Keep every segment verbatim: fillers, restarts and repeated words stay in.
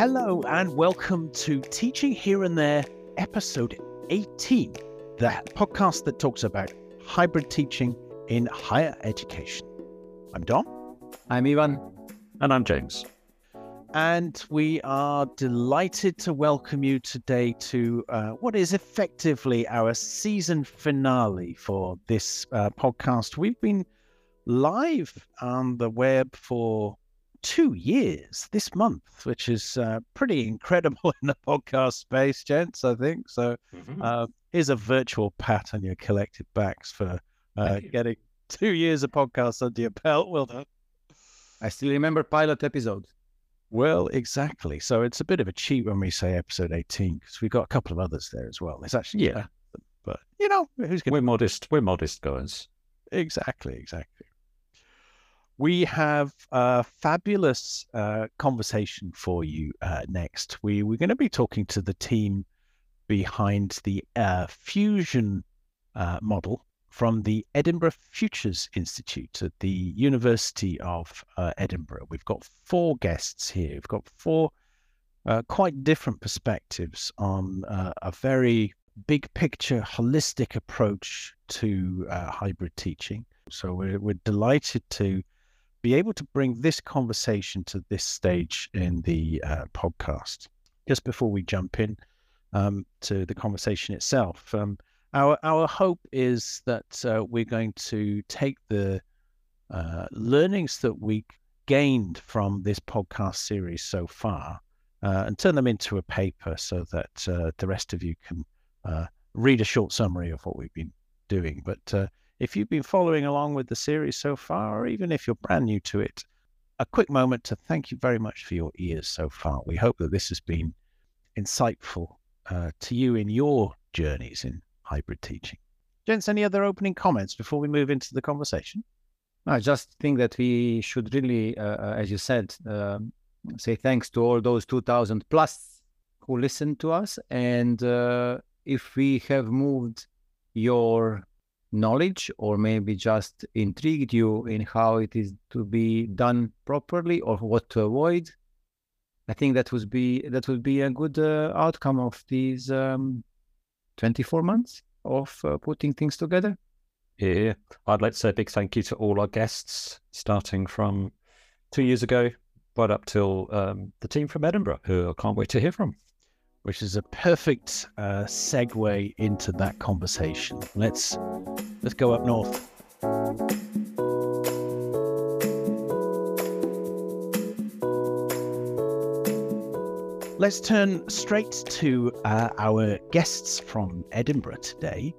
Hello and welcome to Teaching Here and There, episode eighteen, the podcast that talks about hybrid teaching in higher education. I'm Dom. I'm Ivan. And I'm James. And we are delighted to welcome you today to uh, what is effectively our season finale for this uh, podcast. We've been live on the web for two years this month, which is uh, pretty incredible in the podcast space, gents, I think. So mm-hmm. uh, here's a virtual pat on your collective backs for uh, getting two years of podcasts under your belt. Well done. I still remember pilot episode. Well, exactly. So it's a bit of a cheat when we say episode eighteen, because we've got a couple of others there as well. It's actually, yeah. Uh, but, you know, who's going We're modest. We're modest guys. Exactly, exactly. We have a fabulous uh, conversation for you uh, next. We, we're going to be talking to the team behind the uh, fusion uh, model from the Edinburgh Futures Institute at the University of uh, Edinburgh. We've got four guests here. We've got four uh, quite different perspectives on uh, a very big picture, holistic approach to uh, hybrid teaching. So we're, we're delighted to be able to bring this conversation to this stage in the uh, podcast. Just before we jump in um, to the conversation itself, um, our our hope is that uh, we're going to take the uh, learnings that we gained from this podcast series so far uh, and turn them into a paper so that uh, the rest of you can uh, read a short summary of what we've been doing. But uh, if you've been following along with the series so far, or even if you're brand new to it, a quick moment to thank you very much for your ears so far. We hope that this has been insightful uh, to you in your journeys in hybrid teaching. Gents, any other opening comments before we move into the conversation? I just think that we should really, uh, as you said, uh, say thanks to all those two thousand plus who listened to us. And uh, if we have moved your knowledge or maybe just intrigued you in how it is to be done properly or what to avoid, I think that would be that would be a good uh, outcome of these um, twenty-four months of uh, putting things together. Yeah, I'd like to say a big thank you to all our guests, starting from two years ago, right up till um, the team from Edinburgh, who I can't wait to hear from. Which is a perfect uh, segue into that conversation. Let's let's go up north. Let's turn straight to uh, our guests from Edinburgh today,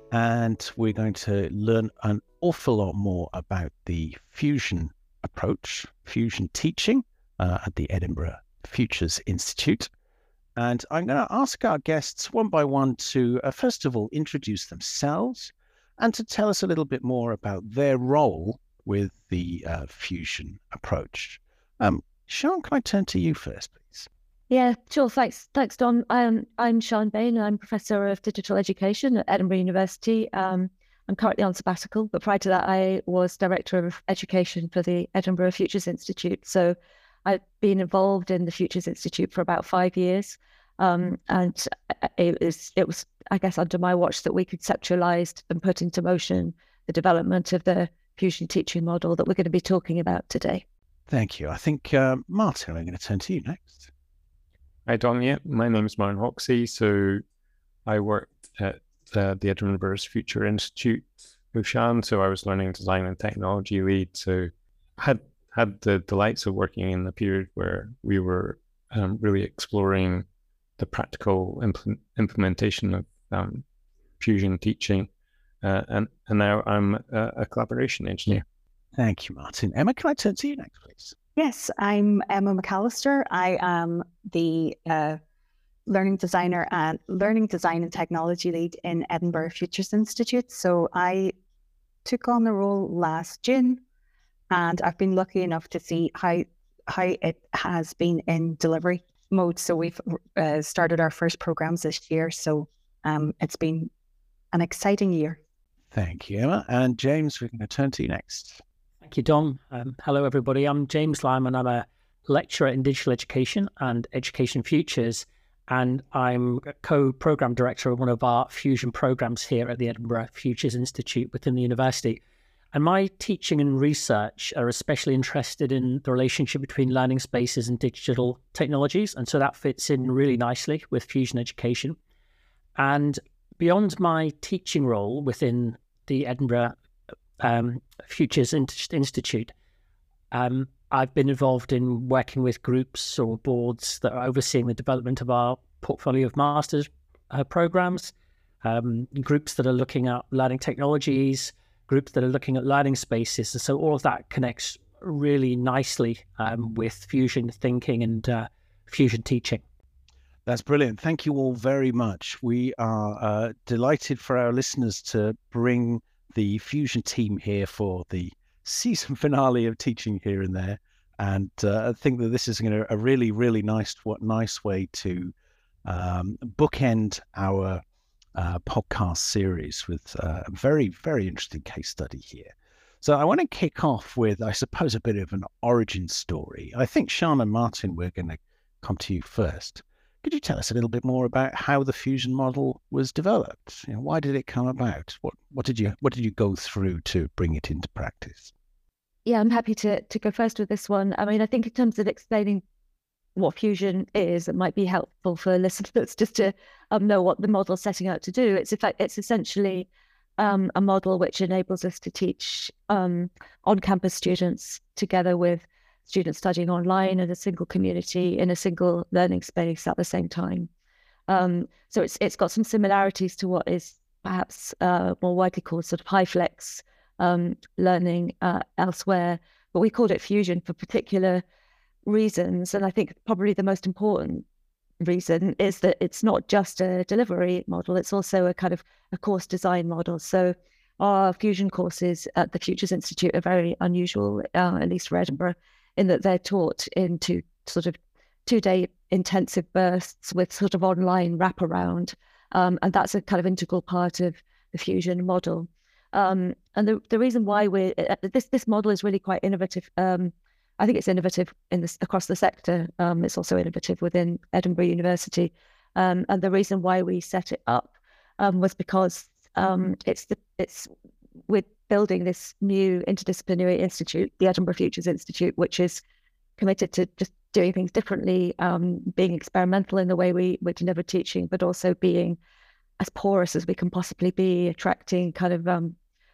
and we're going to learn an awful lot more about the fusion approach, fusion teaching uh, at the Edinburgh Futures Institute. And I'm going to ask our guests one by one to, uh, first of all, introduce themselves and to tell us a little bit more about their role with the uh, fusion approach. Um, Sian, can I turn to you first, please? Yeah, sure. Thanks, thanks, Don. Um, I'm Sian Bain. I'm Professor of Digital Education at Edinburgh University. Um, I'm currently on sabbatical, but prior to that, I was Director of Education for the Edinburgh Futures Institute. So I've been involved in the Futures Institute for about five years. Um, and it was, it was, I guess, under my watch that we conceptualized and put into motion the development of the fusion teaching model that we're going to be talking about today. Thank you. I think, uh, Martin, I'm going to turn to you next. Hi, Don. Yeah, my name is Martin Hoxie. So I worked at uh, the Edinburgh Future Institute with Sian. So I was learning design and technology lead. So I had, had the delights of working in the period where we were um, really exploring the practical impl- implementation of um, fusion teaching. Uh, and, and now I'm a, a collaboration engineer. Thank you, Martin. Emma, can I turn to you next, please? Yes, I'm Emma McAllister. I am the uh, learning designer and learning design and technology lead in Edinburgh Futures Institute. So I took on the role last June, and I've been lucky enough to see how how it has been in delivery mode. So we've uh, started our first programs this year. So um, it's been an exciting year. Thank you, Emma. And James, we're going to turn to you next. Thank you, Dom. Um, hello, everybody. I'm James Lyman. I'm a lecturer in digital education and education futures, and I'm co-program director of one of our fusion programs here at the Edinburgh Futures Institute within the university. And my teaching and research are especially interested in the relationship between learning spaces and digital technologies. And so that fits in really nicely with fusion education. And beyond my teaching role within the Edinburgh um, Futures Institute, um, I've been involved in working with groups or boards that are overseeing the development of our portfolio of master's uh, programs, um, groups that are looking at learning technologies, groups that are looking at learning spaces. And so all of that connects really nicely um, with fusion thinking and uh, fusion teaching. That's brilliant. Thank you all very much. We are uh, delighted for our listeners to bring the fusion team here for the season finale of Teaching Here and There. And uh, I think that this is going to a really, really nice, what nice way to um, bookend our Uh, podcast series with uh, a very, very interesting case study here. So I want to kick off with, I suppose, a bit of an origin story. I think, Sian and Martin, we're going to come to you first. Could you tell us a little bit more about how the fusion model was developed? You know, why did it come about? What what did you what did you go through to bring it into practice? Yeah, I'm happy to to go first with this one. I mean, I think in terms of explaining what fusion is, it might be helpful for listeners just to um, know what the model is setting out to do. It's effect, it's essentially um, a model which enables us to teach um, on-campus students together with students studying online in a single community, in a single learning space at the same time. Um, so it's it's got some similarities to what is perhaps uh, more widely called sort of high flex um, learning uh, elsewhere, but we called it fusion for particular reasons. And I think probably the most important reason is that it's not just a delivery model, it's also a kind of a course design model. So our fusion courses at the Futures Institute are very unusual, uh, at least for Edinburgh, in that they're taught into sort of two-day intensive bursts with sort of online wraparound. Um, and that's a kind of integral part of the fusion model. Um, and the, the reason why we're, uh, this, this model is really quite innovative. Um, I think it's innovative in this across the sector. Um, it's also innovative within Edinburgh University. Um, and the reason why we set it up um, was because um, it's the, it's we're building this new interdisciplinary institute, the Edinburgh Futures Institute, which is committed to just doing things differently, um, being experimental in the way we, we deliver teaching, but also being as porous as we can possibly be, attracting kind of um,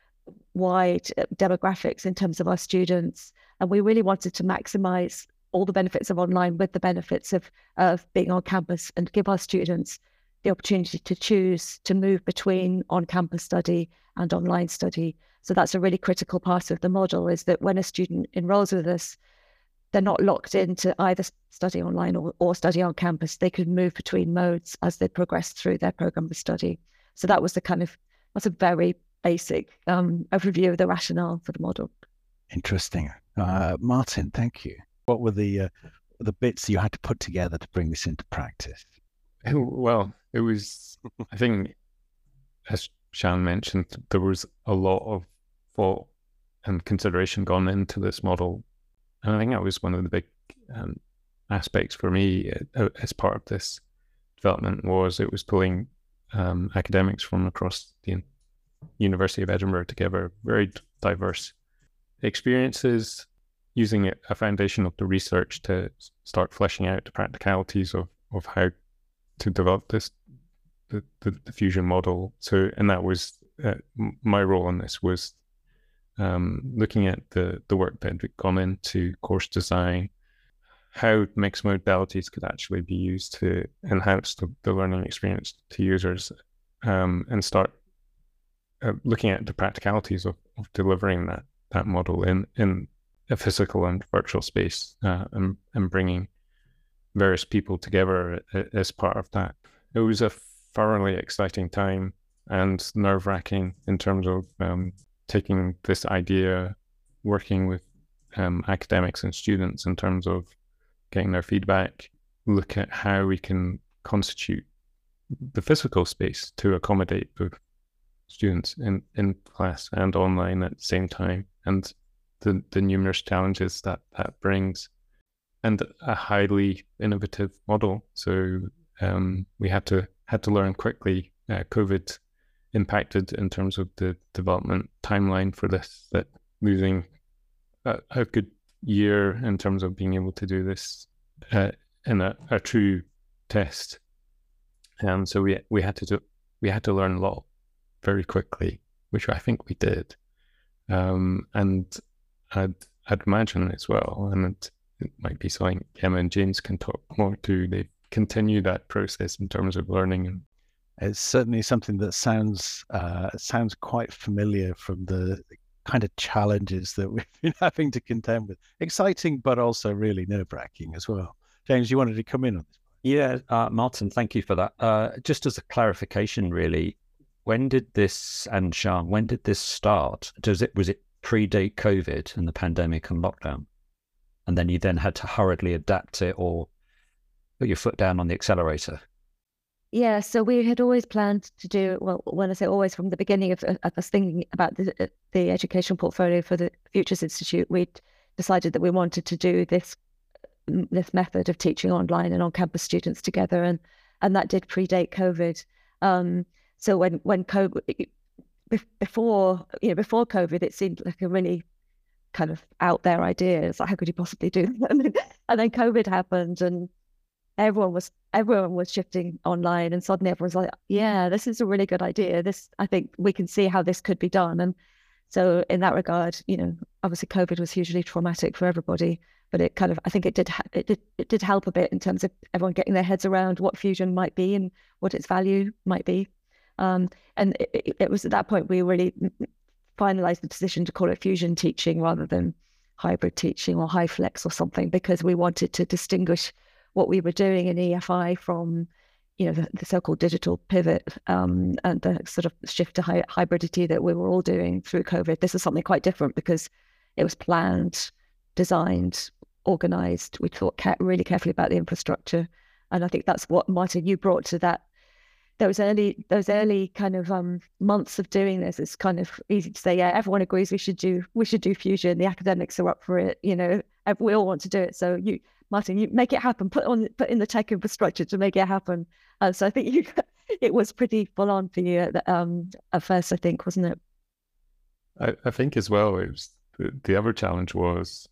wide demographics in terms of our students. And we really wanted to maximize all the benefits of online with the benefits of, of being on campus, and give our students the opportunity to choose to move between on-campus study and online study. So that's a really critical part of the model, is that when a student enrolls with us, they're not locked into either study online or, or study on campus. They could move between modes as they progress through their program of study. So that was the kind of, that's a very basic um, overview of the rationale for the model. Interesting. Uh, Martin, thank you. What were the uh, the bits you had to put together to bring this into practice? Well, it was, I think, as Sian mentioned, there was a lot of thought and consideration gone into this model. And I think that was one of the big um, aspects for me uh, as part of this development, was it was pulling um, academics from across the University of Edinburgh together, very diverse experiences, using a foundation of the research to start fleshing out the practicalities of, of how to develop this, the, the, the fusion model. So, and that was, uh, my role in this was um, looking at the, the work that had gone into course design, how mixed modalities could actually be used to enhance the, the learning experience to users, um, and start uh, looking at the practicalities of, of delivering that, that model in, in a physical and virtual space, uh, and, and bringing various people together as part of that. It was a thoroughly exciting time and nerve-wracking in terms of um, taking this idea, working with um, academics and students in terms of getting their feedback, look at how we can constitute the physical space to accommodate both students in, in class and online at the same time, and the, the numerous challenges that that brings. and a highly innovative model. So um, we had to had to learn quickly. Uh, COVID impacted in terms of the development timeline for this, that losing a, a good year in terms of being able to do this uh, in a, a true test. And so we we had to do we had to learn a lot very quickly, which I think we did. Um, and I'd I'd imagine as well, and it, it might be something Emma and James can talk more to. They continue that process in terms of learning. It's certainly something that sounds uh, sounds quite familiar from the kind of challenges that we've been having to contend with. Exciting, but also really nerve-wracking as well. James, you wanted to come in on this? Yeah, uh, Martin, thank you for that. Uh, just as a clarification, really, when did this, and Sian, when did this start? Does it was it predate COVID and the pandemic and lockdown, and then you then had to hurriedly adapt it or put your foot down on the accelerator? Yeah, so we had always planned to do, well, when I say always, from the beginning of, of us thinking about the, the educational portfolio for the Futures Institute, we decided that we wanted to do this this method of teaching online and on-campus students together, and and that did predate COVID. Um, so when when COVID, before you know before COVID, it seemed like a really kind of out there idea. It's like, how could you possibly do that? And then, and then COVID happened, and everyone was everyone was shifting online, and suddenly everyone's like, yeah, this is a really good idea. This, I think we can see how this could be done. And so in that regard, you know, obviously COVID was hugely traumatic for everybody, but it kind of, I think it did it did it did help a bit in terms of everyone getting their heads around what Fusion might be and what its value might be. Um, and it, it was at that point we really finalized the decision to call it Fusion teaching rather than hybrid teaching or high flex or something, because we wanted to distinguish what we were doing in E F I from, you know, the, the so-called digital pivot um, and the sort of shift to hy- hybridity that we were all doing through COVID. This is something quite different because it was planned, designed, organized. We thought ca- really carefully about the infrastructure. And I think that's what, Martin, you brought to that. Those early, those early kind of um, months of doing this, it's kind of easy to say, yeah, everyone agrees we should do, we should do Fusion. The academics are up for it. You know, we all want to do it. So you, Martin, you make it happen. Put on, put in the tech infrastructure to make it happen. Uh, so I think you, it was pretty full on for you at, um, at first. I think, wasn't it? I, I think as well. It was the, the other challenge was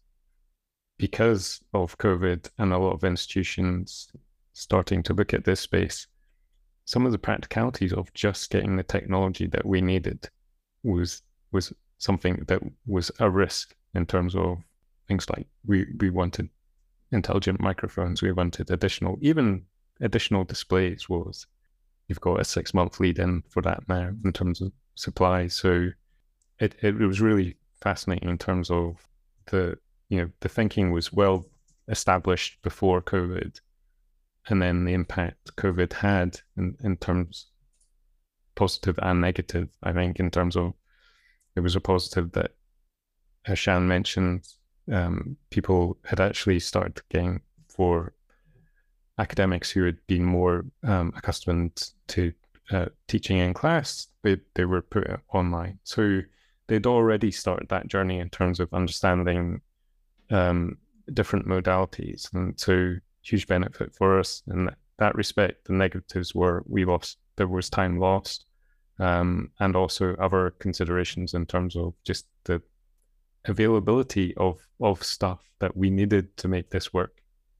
because of COVID and a lot of institutions starting to look at this space. Some of the practicalities of just getting the technology that we needed was was something that was a risk in terms of things like we, we wanted intelligent microphones, we wanted additional, even additional displays was, you've got a six month lead in for that now in terms of supply. So it, it was really fascinating in terms of the, you know, the thinking was well established before COVID. And then the impact COVID had in, in terms positive and negative, I think, in terms of it was a positive that, as Sian mentioned, um, people had actually started getting, for academics who had been more um, accustomed to uh, teaching in class, they, they were put online. So they'd already started that journey in terms of understanding um, different modalities. And so huge benefit for us in that, that respect. The negatives were we lost, there was time lost, um, and also other considerations in terms of just the availability of, of stuff that we needed to make this work.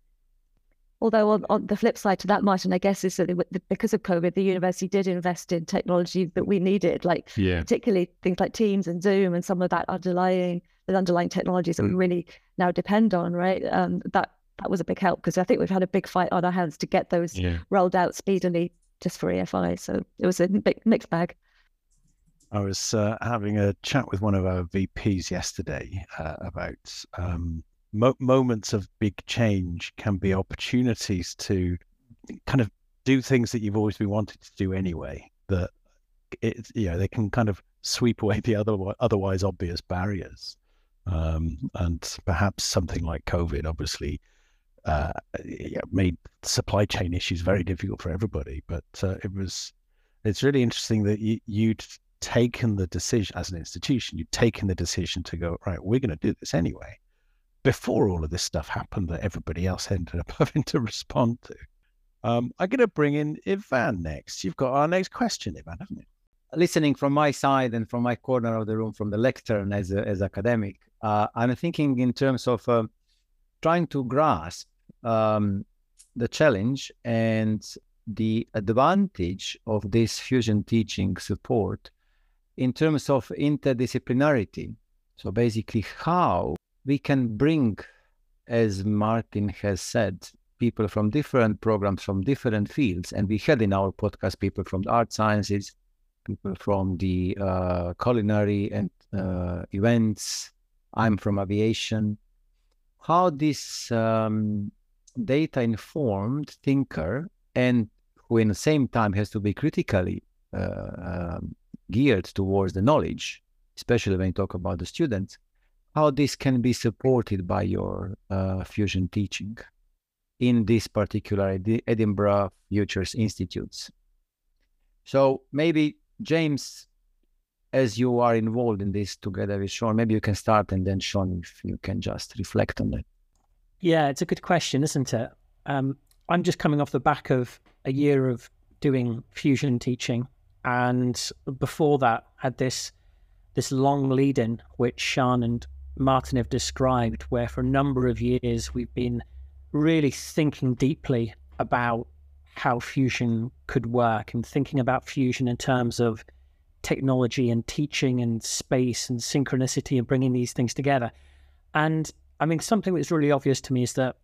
Although on, on the flip side to that, Martin, I guess is that it, because of COVID, the university did invest in technology that we needed, like yeah. particularly things like Teams and Zoom and some of that underlying, the underlying technologies that mm. we really now depend on, right? Um, that That was a big help because I think we've had a big fight on our hands to get those yeah. rolled out speedily just for E F I. So it was a big mixed bag. I was uh, having a chat with one of our V Ps yesterday uh, about um, mo- moments of big change can be opportunities to kind of do things that you've always been wanting to do anyway. That it, you know, they can kind of sweep away the other otherwise obvious barriers, um, and perhaps something like COVID, obviously. Uh, yeah, made supply chain issues very difficult for everybody, but uh, it was, it's really interesting that you, you'd taken the decision as an institution, you'd taken the decision to go, right, we're going to do this anyway. before all of this stuff happened that everybody else ended up having to respond to. Um, I'm going to bring in Ivan next. You've got our next question, Ivan, haven't you? Listening from my side and from my corner of the room, from the lectern as a, as academic, uh, I'm thinking in terms of uh, trying to grasp um, the challenge and the advantage of this fusion teaching support in terms of interdisciplinarity. So basically how we can bring, as Martin has said, people from different programs, from different fields. And we had in our podcast people from the art sciences, people from the uh, culinary and uh, events. I'm from aviation. How this um, data-informed thinker, and who in the same time has to be critically uh, um, geared towards the knowledge, especially when you talk about the students, how this can be supported by your uh, fusion teaching in this particular Edinburgh Futures Institutes. So maybe, James, as you are involved in this together with Sean, maybe you can start, and then Sean, if you can just reflect on that. Yeah, it's a good question, isn't it? Um, I'm just coming off the back of a year of doing fusion teaching, and before that had this this long lead-in, which Sean and Martin have described, where for a number of years we've been really thinking deeply about how fusion could work, and thinking about fusion in terms of technology and teaching and space and synchronicity and bringing these things together. And I mean, something that's really obvious to me is that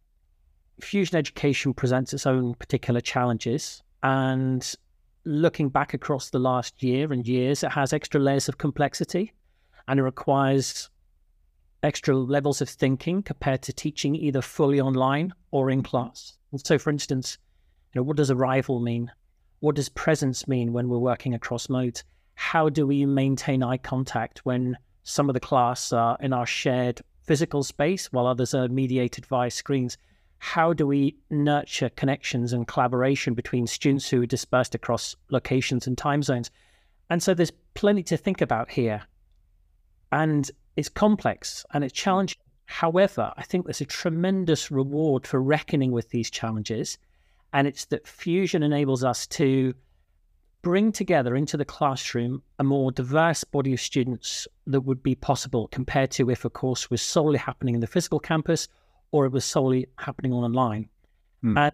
fusion education presents its own particular challenges, and looking back across the last year and years, it has extra layers of complexity, and it requires extra levels of thinking compared to teaching either fully online or in class. And so, for instance, you know, what does arrival mean? What does presence mean when we're working across modes? How do we maintain eye contact when some of the class are in our shared physical space while others are mediated via screens? How do we nurture connections and collaboration between students who are dispersed across locations and time zones? And so there's plenty to think about here. And it's complex and it's challenging. However, I think there's a tremendous reward for reckoning with these challenges. And it's that fusion enables us to bring together into the classroom a more diverse body of students that would be possible compared to if a course was solely happening in the physical campus or it was solely happening online. Hmm. And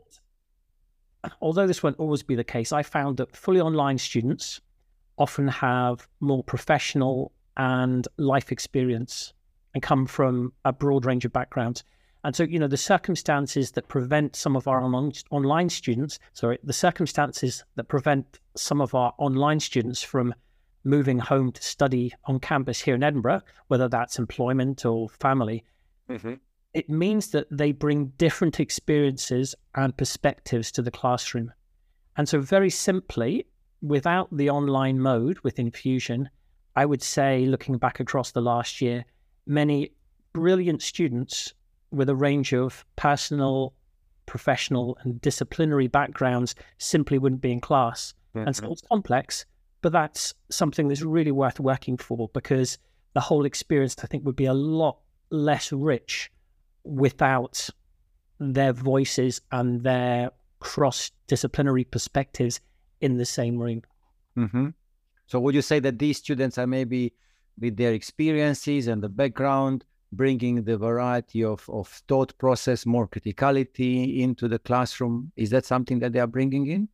although this won't always be the case, I found that fully online students often have more professional and life experience and come from a broad range of backgrounds. And so, you know, the circumstances that prevent some of our on online students, sorry, the circumstances that prevent some of our online students from moving home to study on campus here in Edinburgh, whether that's employment or family, mm-hmm. it means that they bring different experiences and perspectives to the classroom. And so very simply, without the online mode within Fusion, I would say, looking back across the last year, many brilliant students with a range of personal, professional, and disciplinary backgrounds simply wouldn't be in class. Mm-hmm. And so it's complex, but that's something that's really worth working for, because the whole experience, I think, would be a lot less rich without their voices and their cross-disciplinary perspectives in the same room. Mm-hmm. So would you say that these students are maybe, with their experiences and the background, bringing the variety of, of thought process, more criticality into the classroom? Is that something that they are bringing in?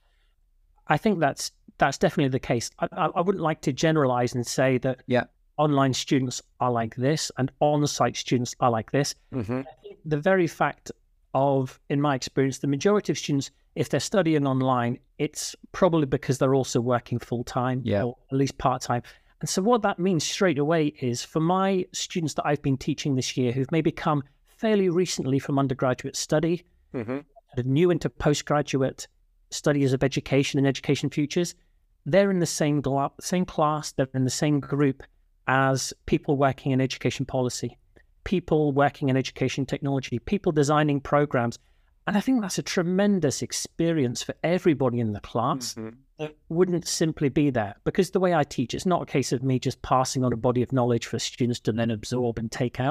I think that's that's definitely the case. I, I, I wouldn't like to generalize and say that yeah. online students are like this and on-site students are like this. Mm-hmm. I think the very fact of, in my experience, the majority of students, if they're studying online, it's probably because they're also working full-time yeah. or at least part-time. And so what that means straight away is, for my students that I've been teaching this year who've maybe come fairly recently from undergraduate study, mm-hmm. new into postgraduate studies of education and education futures, they're in the same, gla- same class, they're in the same group as people working in education policy, people working in education technology, people designing programs. And I think that's a tremendous experience for everybody in the class mm-hmm. that wouldn't simply be there. Because the way I teach, it's not a case of me just passing on a body of knowledge for students to then absorb and take out.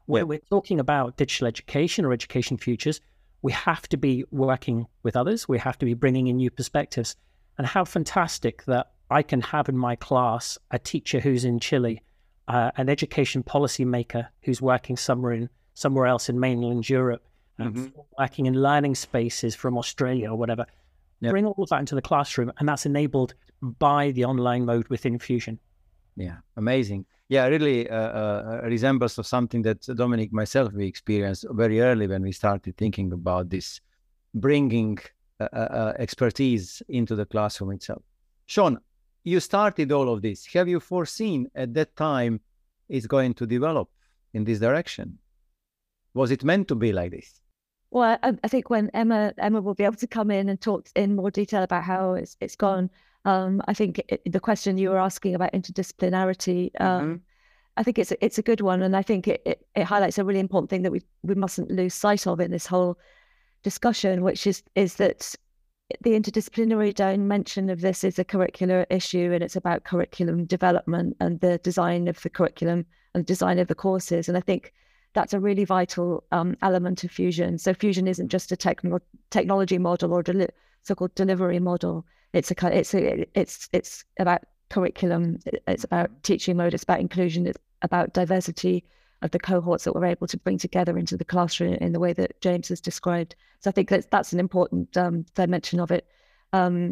when we're talking about digital education or education futures, we have to be working with others. We have to be bringing in new perspectives. And how fantastic that I can have in my class a teacher who's in Chile, uh, an education policy maker who's working somewhere in somewhere else in mainland Europe, mm-hmm. um, working in learning spaces from Australia or whatever. Yep. Bring all of that into the classroom, and that's enabled by the online mode within Fusion. Yeah, amazing. Yeah, really uh, uh, a resemblance of something that Dominic, myself, we experienced very early when we started thinking about this, bringing uh, uh, expertise into the classroom itself. Sean, you started all of this. Have you foreseen at that time it's going to develop in this direction? Was it meant to be like this? Well, I, I think when Emma Emma will be able to come in and talk in more detail about how it's it's gone. Um, I think it, the question you were asking about interdisciplinarity, um, mm-hmm. I think it's it's a good one, and I think it, it, it highlights a really important thing that we we mustn't lose sight of in this whole discussion, which is is that the interdisciplinary dimension of this is a curricular issue, and it's about curriculum development and the design of the curriculum and the design of the courses. And I think that's a really vital um, element of Fusion. So Fusion isn't just a techno technology model or deli so-called delivery model. It's a it's a, it's it's about curriculum. It's about teaching mode. It's about inclusion. It's about diversity of the cohorts that we're able to bring together into the classroom in the way that James has described. So I think that's that's an important um, dimension of it. Um,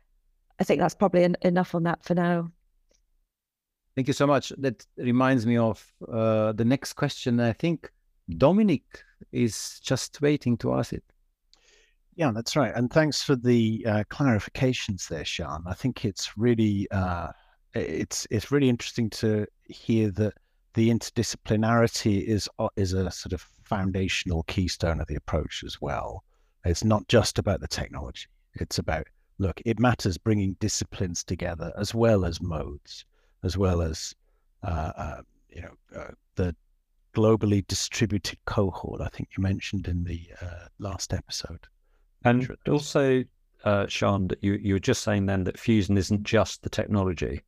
I think that's probably en enough on that for now. Thank you so much. That reminds me of uh, the next question. I think Dominic is just waiting to ask it. Yeah, that's right. And thanks for the uh, clarifications there, Sean. I think it's really uh, it's it's really interesting to hear that the interdisciplinarity is is a sort of foundational keystone of the approach as well. It's not just about the technology. It's about, look, it matters bringing disciplines together as well as modes, as well as uh, uh, you know uh, the globally distributed cohort. I think you mentioned in the uh, last episode. And also, uh, Sean, that you you were just saying then that Fusion isn't just the technology;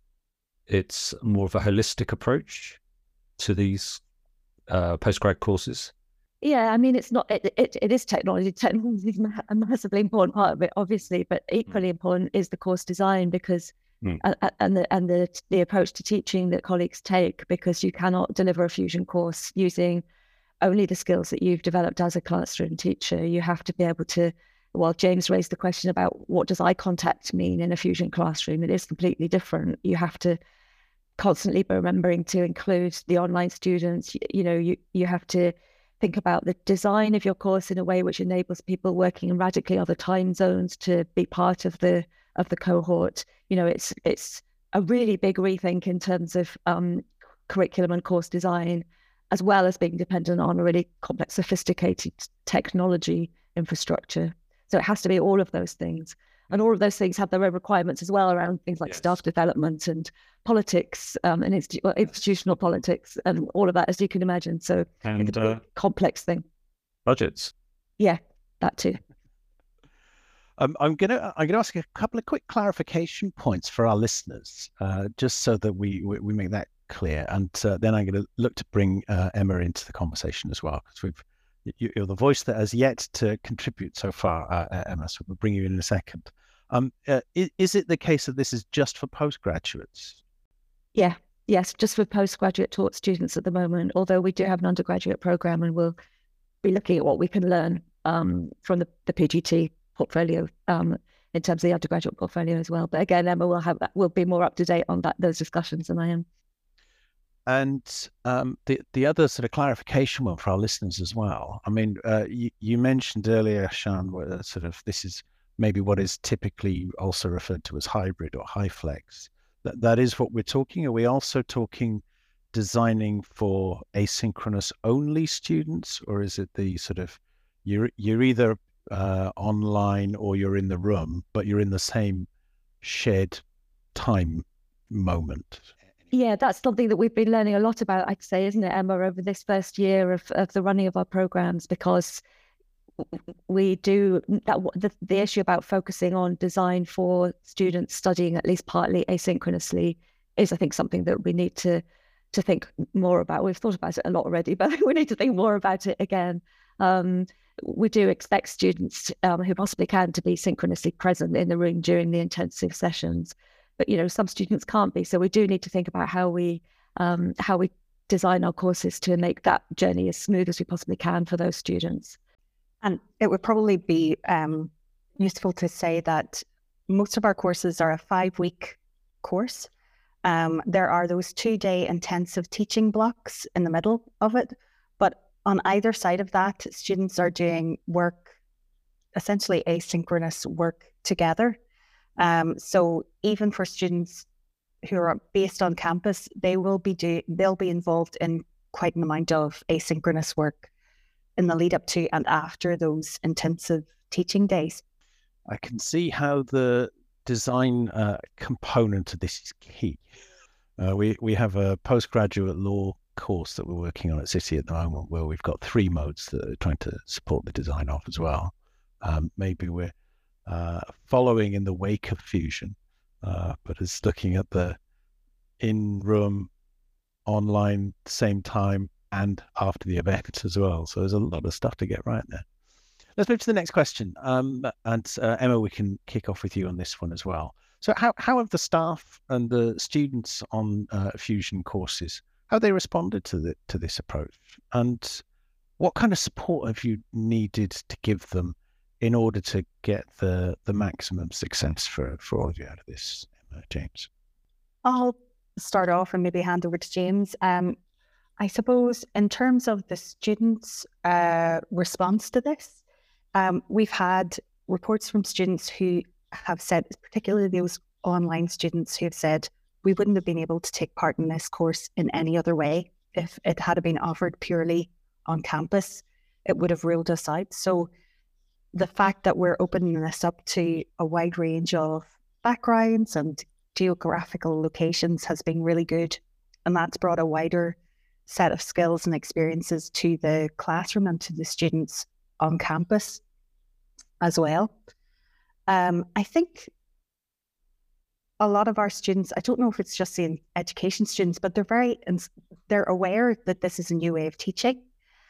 it's more of a holistic approach to these uh, postgrad courses. Yeah, I mean, it's not. It it, it is technology. Technology is a massively important part of it, obviously, but equally mm. important is the course design because. Mm. And, and the and the the approach to teaching that colleagues take, because you cannot deliver a Fusion course using only the skills that you've developed as a classroom teacher. You have to be able to, well, James raised the question about what does eye contact mean in a Fusion classroom. It is completely different. You have to constantly be remembering to include the online students. You, you know, you, you have to think about the design of your course in a way which enables people working in radically other time zones to be part of the of the cohort. You know, it's it's a really big rethink in terms of um, curriculum and course design, as well as being dependent on a really complex, sophisticated technology infrastructure. So it has to be all of those things. And all of those things have their own requirements as well around things like yes. staff development and politics um, and institu well, institutional politics and all of that, as you can imagine. So and, it's a uh, complex thing. Budgets. Yeah, that too. Um, I'm gonna I'm gonna ask a couple of quick clarification points for our listeners, uh, just so that we, we we make that clear, and uh, then I'm going to look to bring uh, Emma into the conversation as well, because we've you, you're the voice that has yet to contribute so far, uh, Emma. So we'll bring you in, in a second. Um, uh, is, is it the case that this is just for postgraduates? Yeah, yes, just for postgraduate taught students at the moment. Although we do have an undergraduate program, and we'll be looking at what we can learn um, from the, the P G T portfolio um, in terms of the undergraduate portfolio as well. But again, Emma will have will be more up to date on that those discussions than I am. And um, the the other sort of clarification one for our listeners as well. I mean, uh, you, you mentioned earlier, Sean, where sort of this is maybe what is typically also referred to as hybrid or high flex. That that is what we're talking. Are we also talking designing for asynchronous only students, or is it the sort of you're you're either uh, online or you're in the room, but you're in the same shared time moment? Yeah, that's something that we've been learning a lot about, I'd say, isn't it, Emma, over this first year of, of the running of our programs, because we do that. The, the issue about focusing on design for students studying at least partly asynchronously is, I think, something that we need to to think more about. We've thought about it a lot already, but we need to think more about it again. Um, we do expect students um, who possibly can to be synchronously present in the room during the intensive sessions, but you know, some students can't be. So we do need to think about how we um, how we design our courses to make that journey as smooth as we possibly can for those students. And it would probably be um, useful to say that most of our courses are a five-week course. Um, there are those two-day intensive teaching blocks in the middle of it, but on either side of that, students are doing work, essentially asynchronous work together. Um, so even for students who are based on campus, they will be do they'll be involved in quite an amount of asynchronous work in the lead up to and after those intensive teaching days. I can see how the design uh, component of this is key. Uh, we we have a postgraduate law course that we're working on at City at the moment, where we've got three modes that are trying to support the design of as well. Um, maybe we're uh, following in the wake of Fusion, uh, but it's looking at the in-room, online, same time, and after the event as well. So there's a lot of stuff to get right there. Let's move to the next question. Um, and uh, Emma, we can kick off with you on this one as well. So how, how have the staff and the students on uh, Fusion courses, how have they responded to the, to this approach? And what kind of support have you needed to give them in order to get the, the maximum success for, for all of you out of this, Emma, James? I'll start off and maybe hand over to James. Um, I suppose in terms of the students' uh, response to this, um, we've had reports from students who have said, particularly those online students who have said, we wouldn't have been able to take part in this course in any other way. If it had been offered purely on campus, it would have ruled us out. So the fact that we're opening this up to a wide range of backgrounds and geographical locations has been really good. And that's brought a wider set of skills and experiences to the classroom and to the students on campus as well. Um, I think a lot of our students, I don't know if it's just the education students, but they're very, they're aware that this is a new way of teaching,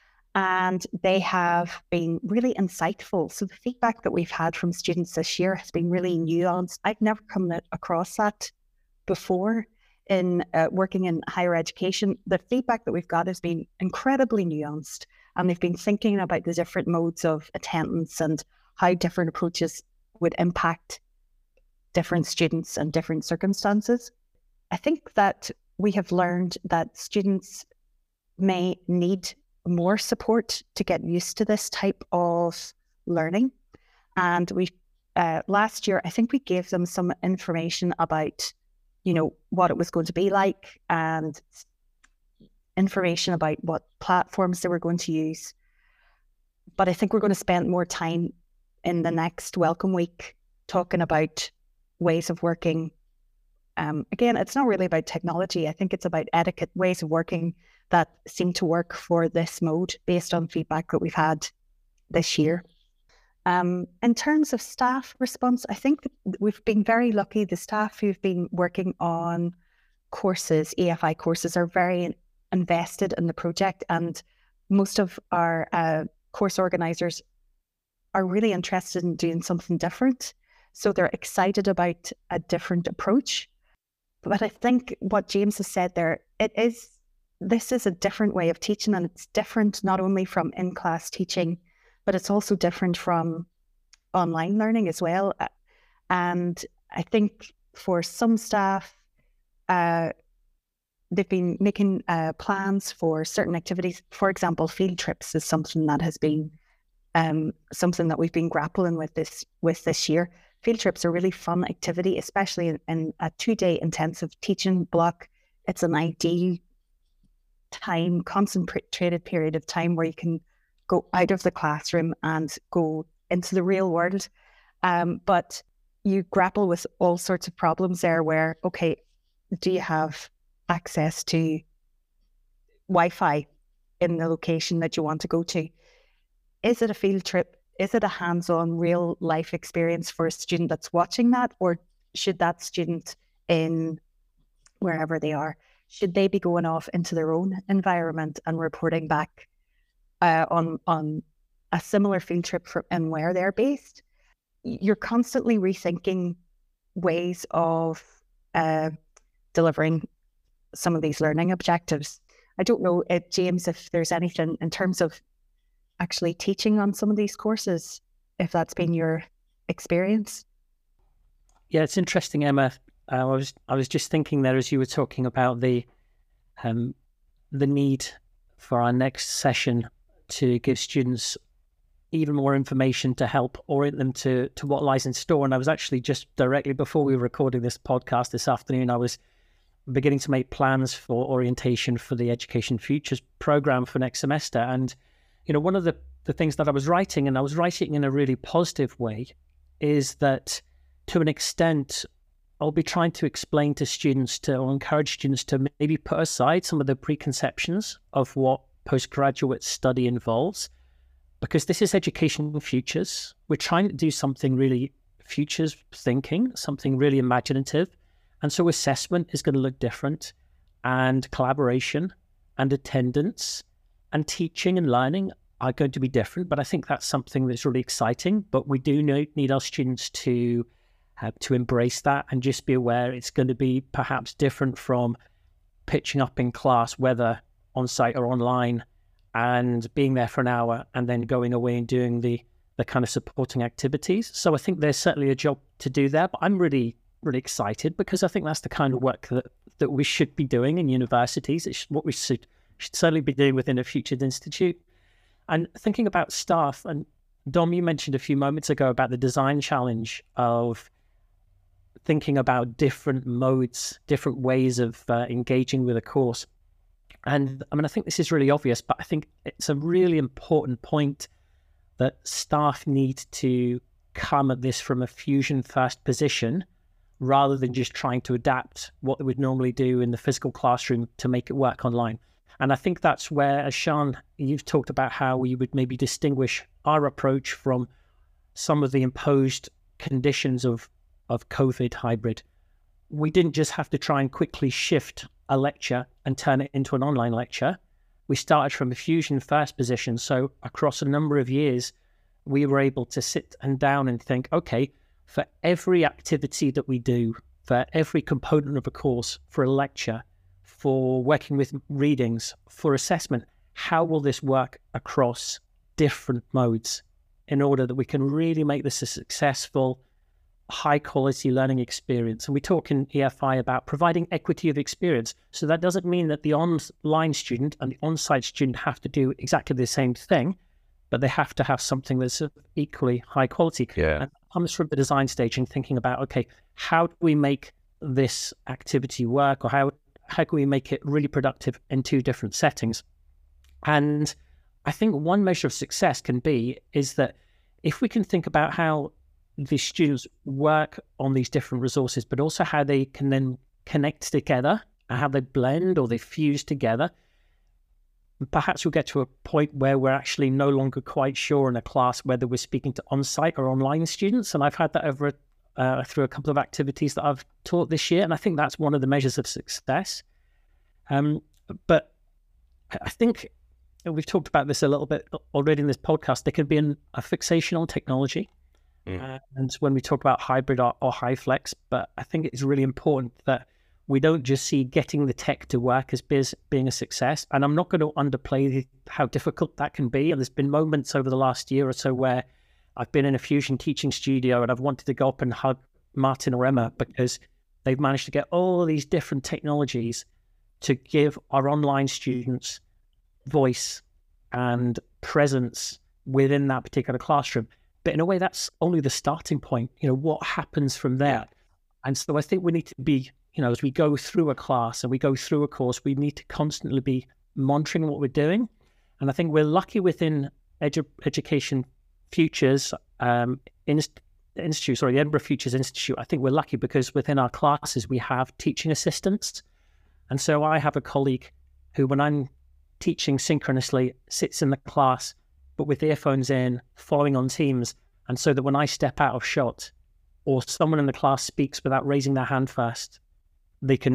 and they have been really insightful. So the feedback that we've had from students this year has been really nuanced. I've never come across that before in uh, working in higher education. The feedback that we've got has been incredibly nuanced, and they've been thinking about the different modes of attendance and how different approaches would impact different students and different circumstances. I think that we have learned that students may need more support to get used to this type of learning. And we, uh, last year, I think we gave them some information about, you know, what it was going to be like, and information about what platforms they were going to use. But I think we're going to spend more time in the next Welcome Week talking about ways of working. Um, again, it's not really about technology. I think it's about etiquette, ways of working that seem to work for this mode based on feedback that we've had this year. Um, in terms of staff response, I think that we've been very lucky. The staff who've been working on courses, E F I courses, are very invested in the project, and most of our uh, course organisers are really interested in doing something different. So they're excited about a different approach. But I think what James has said there, it is, this is a different way of teaching, and it's different not only from in-class teaching, but it's also different from online learning as well. And I think for some staff, uh, they've been making uh, plans for certain activities. For example, field trips is something that has been um, something that we've been grappling with this with this year. Field trips are a really fun activity, especially in, in a two-day intensive teaching block. It's an ideal time, concentrated period of time where you can go out of the classroom and go into the real world. Um, but you grapple with all sorts of problems there where, okay, do you have access to Wi-Fi in the location that you want to go to? Is it a field trip? Is it a hands-on real life experience for a student that's watching that? Or should that student, in wherever they are, should they be going off into their own environment and reporting back uh, on on a similar field trip for, and where they're based? You're constantly rethinking ways of uh, delivering some of these learning objectives. I don't know, uh, James, if there's anything in terms of actually teaching on some of these courses, if that's been your experience. Yeah, it's interesting, Emma. Uh, I was I was just thinking there as you were talking about the um, the need for our next session to give students even more information to help orient them to to what lies in store. And I was actually just directly before we were recording this podcast this afternoon, I was beginning to make plans for orientation for the Education Futures program for next semester. And, you know, one of the, the things that I was writing, and I was writing in a really positive way, is that to an extent, I'll be trying to explain to students to, or encourage students to maybe put aside some of the preconceptions of what postgraduate study involves, because this is Education Futures. We're trying to do something really futures thinking, something really imaginative. And so assessment is going to look different, and collaboration and attendance and teaching and learning are going to be different. But I think that's something that's really exciting. But we do need our students to have to embrace that and just be aware it's going to be perhaps different from pitching up in class, whether on site or online, and being there for an hour and then going away and doing the, the kind of supporting activities. So I think there's certainly a job to do there, but I'm really really excited because I think that's the kind of work that, that we should be doing in universities. It's what we should, should certainly be doing within a Futures Institute. And thinking about staff, and Dom, you mentioned a few moments ago about the design challenge of thinking about different modes, different ways of uh, engaging with a course. And I mean, I think this is really obvious, but I think it's a really important point that staff need to come at this from a fusion first position, rather than just trying to adapt what they would normally do in the physical classroom to make it work online. And I think that's where, as Sian, you've talked about how we would maybe distinguish our approach from some of the imposed conditions of, of COVID hybrid. We didn't just have to try and quickly shift a lecture and turn it into an online lecture. We started from a fusion first position. So across a number of years, we were able to sit and down and think, okay, for every activity that we do, for every component of a course, for a lecture, for working with readings, for assessment, how will this work across different modes in order that we can really make this a successful, high quality learning experience? And we talk in E F I about providing equity of experience. So that doesn't mean that the online student and the on-site student have to do exactly the same thing, but they have to have something that's equally high quality. Yeah. And comes from the design stage and thinking about, okay, how do we make this activity work, or how how can we make it really productive in two different settings? And I think one measure of success can be is that if we can think about how the students work on these different resources, but also how they can then connect together and how they blend or they fuse together, perhaps we'll get to a point where we're actually no longer quite sure in a class whether we're speaking to on-site or online students. And I've had that over uh, through a couple of activities that I've taught this year. And I think that's one of the measures of success. Um, but I think we've talked about this a little bit already in this podcast. There can be an, a fixation on technology. Mm. Uh, and when we talk about hybrid or, or high flex, but I think it's really important that we don't just see getting the tech to work as biz, being a success. And I'm not going to underplay the, how difficult that can be. And there's been moments over the last year or so where I've been in a Fusion teaching studio and I've wanted to go up and hug Martin or Emma because they've managed to get all these different technologies to give our online students voice and presence within that particular classroom. But in a way, that's only the starting point. You know, what happens from there? And so I think we need to be, you know, as we go through a class and we go through a course, we need to constantly be monitoring what we're doing. And I think we're lucky within edu Education Futures um, Inst Institute, sorry, the Edinburgh Futures Institute. I think we're lucky because within our classes, we have teaching assistants. And so I have a colleague who, when I'm teaching synchronously, sits in the class, but with earphones in, following on Teams. And so that when I step out of shot or someone in the class speaks without raising their hand first, they can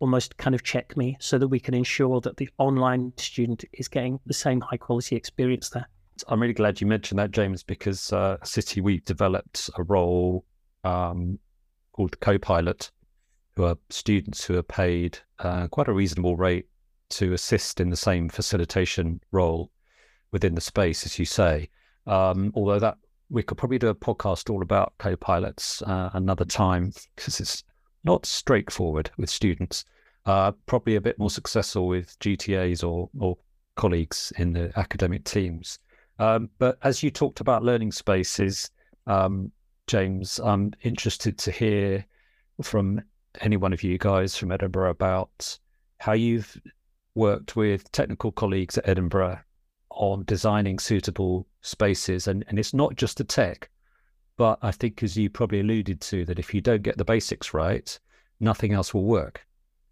almost kind of check me so that we can ensure that the online student is getting the same high quality experience there. I'm really glad you mentioned that, James, because uh, City, we've developed a role um, called the co-pilot, who are students who are paid uh, quite a reasonable rate to assist in the same facilitation role within the space, as you say. Um, although that we could probably do a podcast all about co-pilots uh, another time, because it's not straightforward with students. Uh, probably a bit more successful with G T As or, or colleagues in the academic teams. Um, but as you talked about learning spaces, um, James, I'm interested to hear from any one of you guys from Edinburgh about how you've worked with technical colleagues at Edinburgh on designing suitable spaces. And, and it's not just the tech, but I think, as you probably alluded to, that if you don't get the basics right, nothing else will work.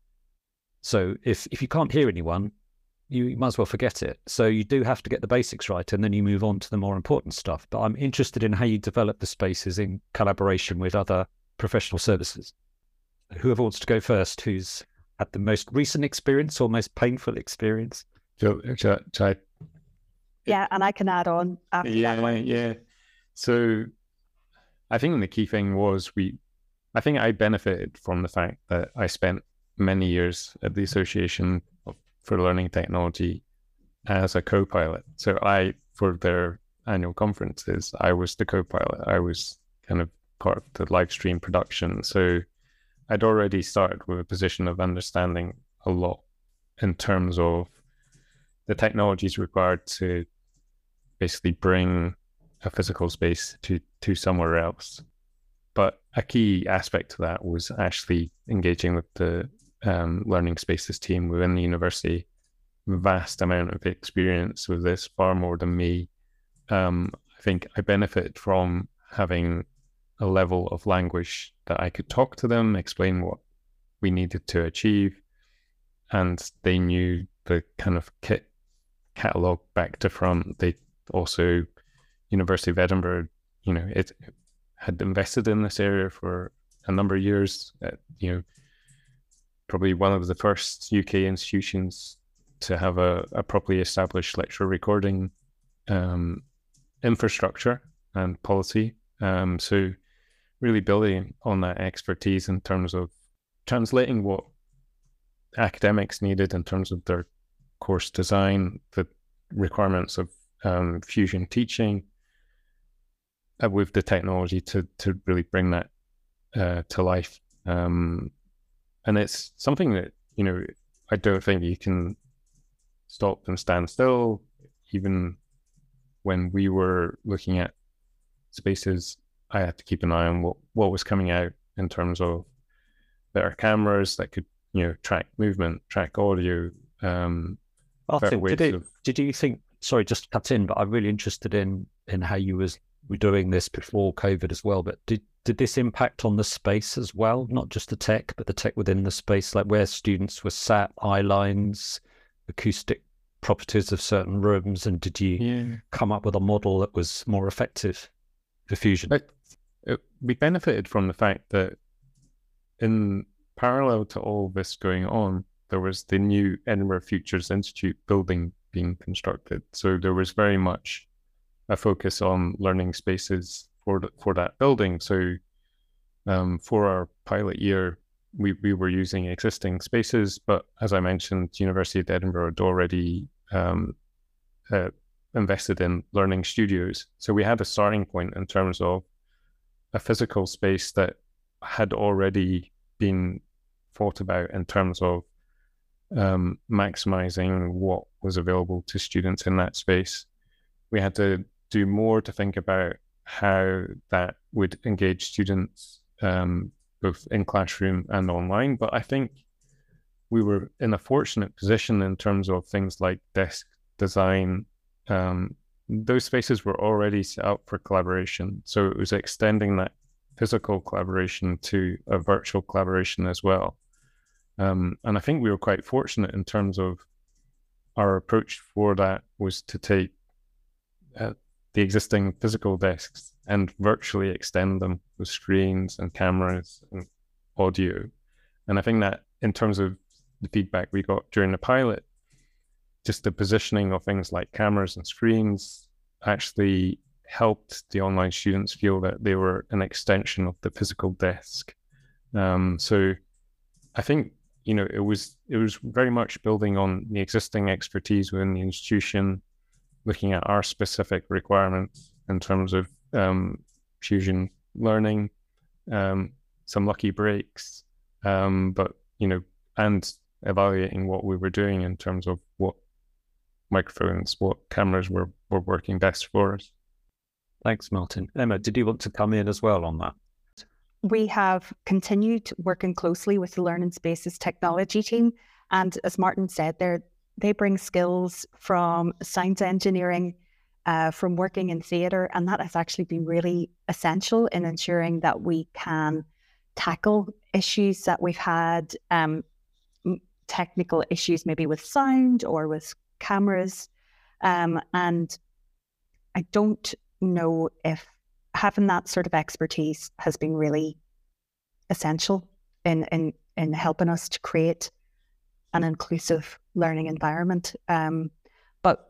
So if, if you can't hear anyone, you, you might as well forget it. So you do have to get the basics right, and then you move on to the more important stuff. But I'm interested in how you develop the spaces in collaboration with other professional services. Whoever wants to go first, who's had the most recent experience or most painful experience? So, so, so yeah, and I can add on after yeah, that. Yeah. So I think the key thing was we, I think I benefited from the fact that I spent many years at the Association for Learning Technology as a co-pilot. So I, for their annual conferences, I was the co-pilot. I was kind of part of the live stream production. So I'd already started with a position of understanding a lot in terms of the technologies required to basically bring a physical space to, to somewhere else. But a key aspect to that was actually engaging with the um, learning spaces team within the university. Vast amount of experience with this, far more than me. Um, I think I benefited from having a level of language that I could talk to them, explain what we needed to achieve, and they knew the kind of kit catalog back to front. They also, University of Edinburgh, you know, it had invested in this area for a number of years. Uh, you know, probably one of the first U K institutions to have a, a properly established lecture recording um, infrastructure and policy. Um, so really building on that expertise in terms of translating what academics needed in terms of their course design, the requirements of um, fusion teaching, uh, with the technology to to really bring that uh, to life. Um, and it's something that, you know, I don't think you can stop and stand still. Even when we were looking at spaces, I had to keep an eye on what, what was coming out in terms of better cameras that could, you know, track movement, track audio. Um, Arthur, did, it, of... did you think, sorry, just to cut in, but I'm really interested in in how you was were doing this before COVID as well. But did did this impact on the space as well? Not just the tech, but the tech within the space, like where students were sat, eye lines, acoustic properties of certain rooms, and did you yeah. come up with a model that was more effective for fusion? It, it, we benefited from the fact that in parallel to all this going on, there was the new Edinburgh Futures Institute building being constructed. So there was very much a focus on learning spaces for the, for that building. So um, for our pilot year, we, we were using existing spaces, but as I mentioned, University of Edinburgh had already um, uh, invested in learning studios. So we had a starting point in terms of a physical space that had already been thought about in terms of um, maximizing what was available to students in that space. We had to do more to think about how that would engage students um, both in classroom and online. But I think we were in a fortunate position in terms of things like desk design. Um, those spaces were already set up for collaboration. So it was extending that physical collaboration to a virtual collaboration as well. Um, and I think we were quite fortunate in terms of our approach for that was to take uh, the existing physical desks and virtually extend them with screens and cameras and audio. And I think that in terms of the feedback we got during the pilot, just the positioning of things like cameras and screens actually helped the online students feel that they were an extension of the physical desk. Um, so I think, you know, it was it was very much building on the existing expertise within the institution, looking at our specific requirements in terms of um, Fusion learning, um, some lucky breaks, um, but, you know, and evaluating what we were doing in terms of what microphones, what cameras were, were working best for us. Thanks, Martin. Emma, did you want to come in as well on that? We have continued working closely with the Learning Spaces technology team. And as Martin said, they're, they bring skills from science engineering, uh, from working in theatre, and that has actually been really essential in ensuring that we can tackle issues that we've had, um, technical issues maybe with sound or with cameras. Um, and I don't know if having that sort of expertise has been really essential in, in, in helping us to create an inclusive learning environment. Um, but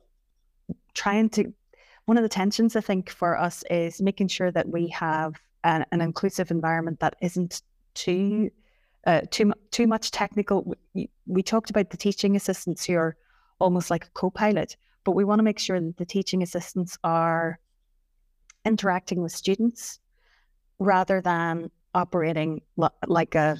trying to, one of the tensions I think for us is making sure that we have an, an inclusive environment that isn't too, uh, too, too much technical. We, we talked about the teaching assistants who are almost like a co-pilot, but we want to make sure that the teaching assistants are interacting with students rather than operating lo- like a,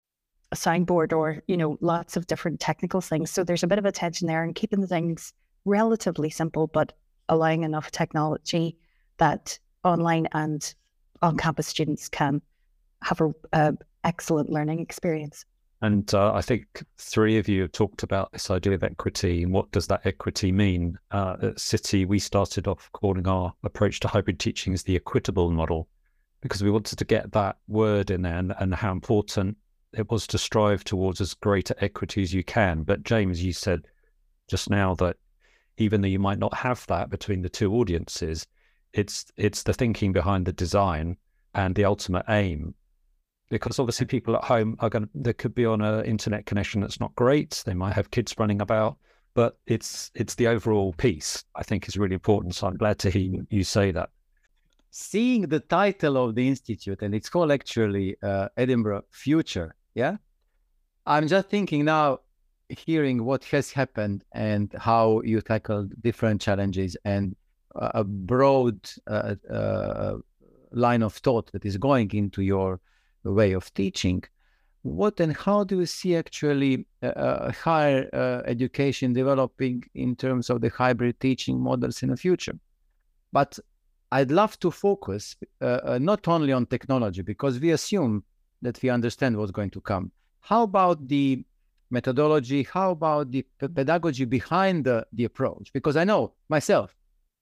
a soundboard or, you know, lots of different technical things. So there's a bit of a tension there and keeping the things relatively simple, but allowing enough technology that online and on-campus students can have a, a excellent learning experience. And uh, I think three of you have talked about this idea of equity and what does that equity mean? Uh, at City, we started off calling our approach to hybrid teaching as the equitable model because we wanted to get that word in there and, and how important it was to strive towards as greater equity as you can. But James, you said just now that even though you might not have that between the two audiences, it's it's the thinking behind the design and the ultimate aim. Because obviously people at home are going to, they could be on an internet connection that's not great. They might have kids running about, but it's it's the overall piece I think is really important. So I'm glad to hear you say that. Seeing the title of the institute, and it's called actually uh, Edinburgh Future, yeah? I'm just thinking now, hearing what has happened and how you tackled different challenges and a broad uh, uh, line of thought that is going into your way of teaching. What and how do you see actually uh, higher uh, education developing in terms of the hybrid teaching models in the future? But I'd love to focus uh, uh, not only on technology, because we assume that we understand what's going to come. How about the methodology? How about the pedagogy behind the, the approach? Because I know myself,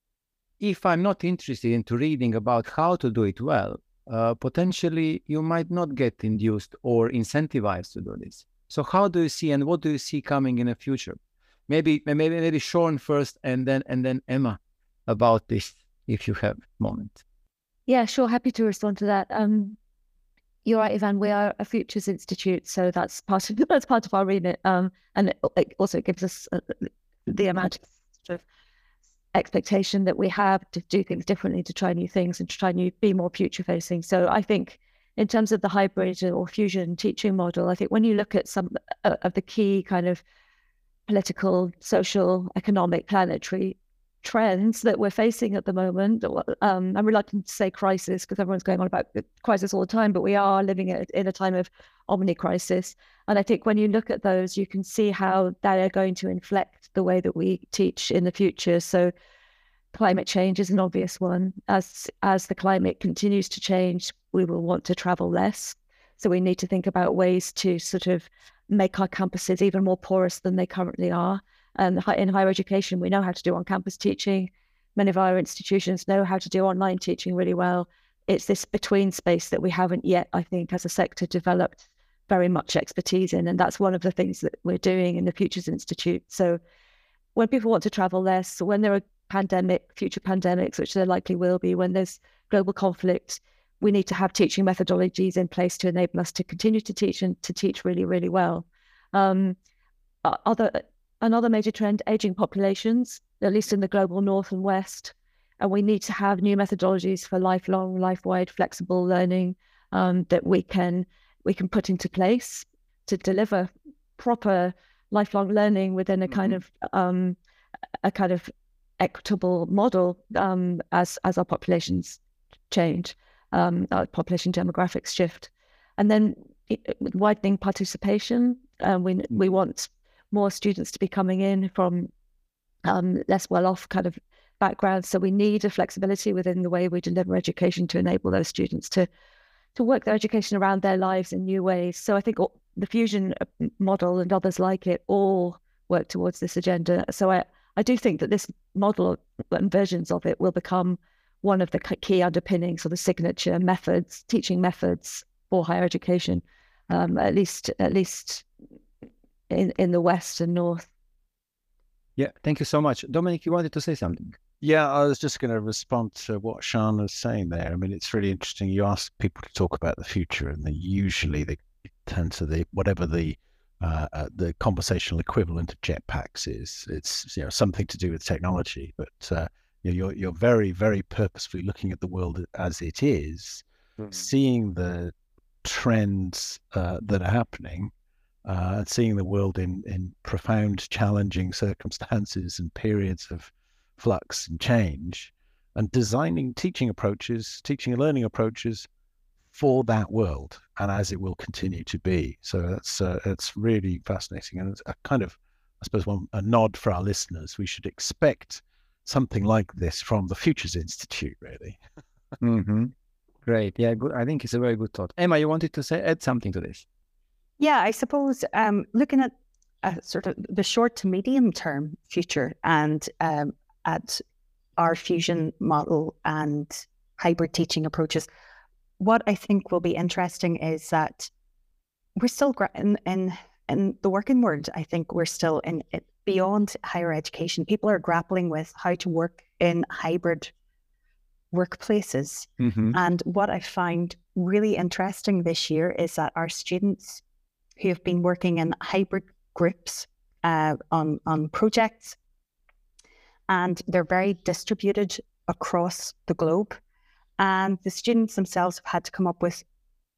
if I'm not interested into reading about how to do it well, Uh, potentially you might not get induced or incentivized to do this. So how do you see and what do you see coming in the future? Maybe maybe maybe Sean first and then and then Emma about this, if you have a moment. Yeah, sure. Happy to respond to that. Um, you're right, Ivan. We are a Futures Institute, so that's part of that's part of our remit. Um, and it, it also gives us uh, the amount of sort of expectation that we have to do things differently, to try new things and to try new, be more future facing. So I think in terms of the hybrid or fusion teaching model, I think when you look at some uh, of the key kind of political, social, economic, planetary trends that we're facing at the moment, um, I'm reluctant to say crisis because everyone's going on about crisis all the time, but we are living in a time of omni-crisis. And I think when you look at those, you can see how they are going to inflect the way that we teach in the future. So climate change is an obvious one. As, as the climate continues to change, we will want to travel less. So we need to think about ways to sort of make our campuses even more porous than they currently are. And in higher education, we know how to do on-campus teaching. Many of our institutions know how to do online teaching really well. It's this between space that we haven't yet, I think, as a sector developed very much expertise in. And that's one of the things that we're doing in the Futures Institute. So when people want to travel less, when there are pandemic, future pandemics, which there likely will be, when there's global conflict, we need to have teaching methodologies in place to enable us to continue to teach and to teach really, really well. Um, uh, other another major trend, aging populations, at least in the global north and west. And we need to have new methodologies for lifelong, life-wide, flexible learning um, that we can we can put into place to deliver proper lifelong learning within a mm-hmm. kind of um, a kind of equitable model um, as as our populations change, um, our population demographics shift, and then it, widening participation. Uh, we we want more students to be coming in from um, less well-off kind of backgrounds. So we need a flexibility within the way we deliver education to enable those students to to work their education around their lives in new ways. So I think all, the Fusion model and others like it all work towards this agenda. So I, I do think that this model and versions of it will become one of the key underpinnings or the signature methods, teaching methods for higher education, um, at least at least in, in the West and North. Yeah, thank you so much. Dominic, you wanted to say something? Yeah, I was just going to respond to what Sian was saying there. I mean, it's really interesting. You ask people to talk about the future, and they usually they turn to the whatever the uh, uh, the conversational equivalent of jetpacks is. It's you know something to do with technology, but uh, you know, you're you're very very purposefully looking at the world as it is, mm-hmm. seeing the trends uh, that are happening, uh, and seeing the world in in profound, challenging circumstances and periods of flux and change, and designing teaching approaches, teaching and learning approaches for that world and as it will continue to be. So that's uh, it's really fascinating, and it's a kind of, I suppose, one a nod for our listeners. We should expect something like this from the Futures Institute, really. Mm-hmm. Great, yeah, good. I think it's a very good thought. Emma, you wanted to say add something to this? Yeah, I suppose um, looking at uh, sort of the short to medium term future and um, at our Fusion model and hybrid teaching approaches, what I think will be interesting is that we're still in in, in the working world. I think we're still in it, beyond higher education. People are grappling with how to work in hybrid workplaces. Mm-hmm. And what I find really interesting this year is that our students who have been working in hybrid groups uh, on on projects, and they're very distributed across the globe. And the students themselves have had to come up with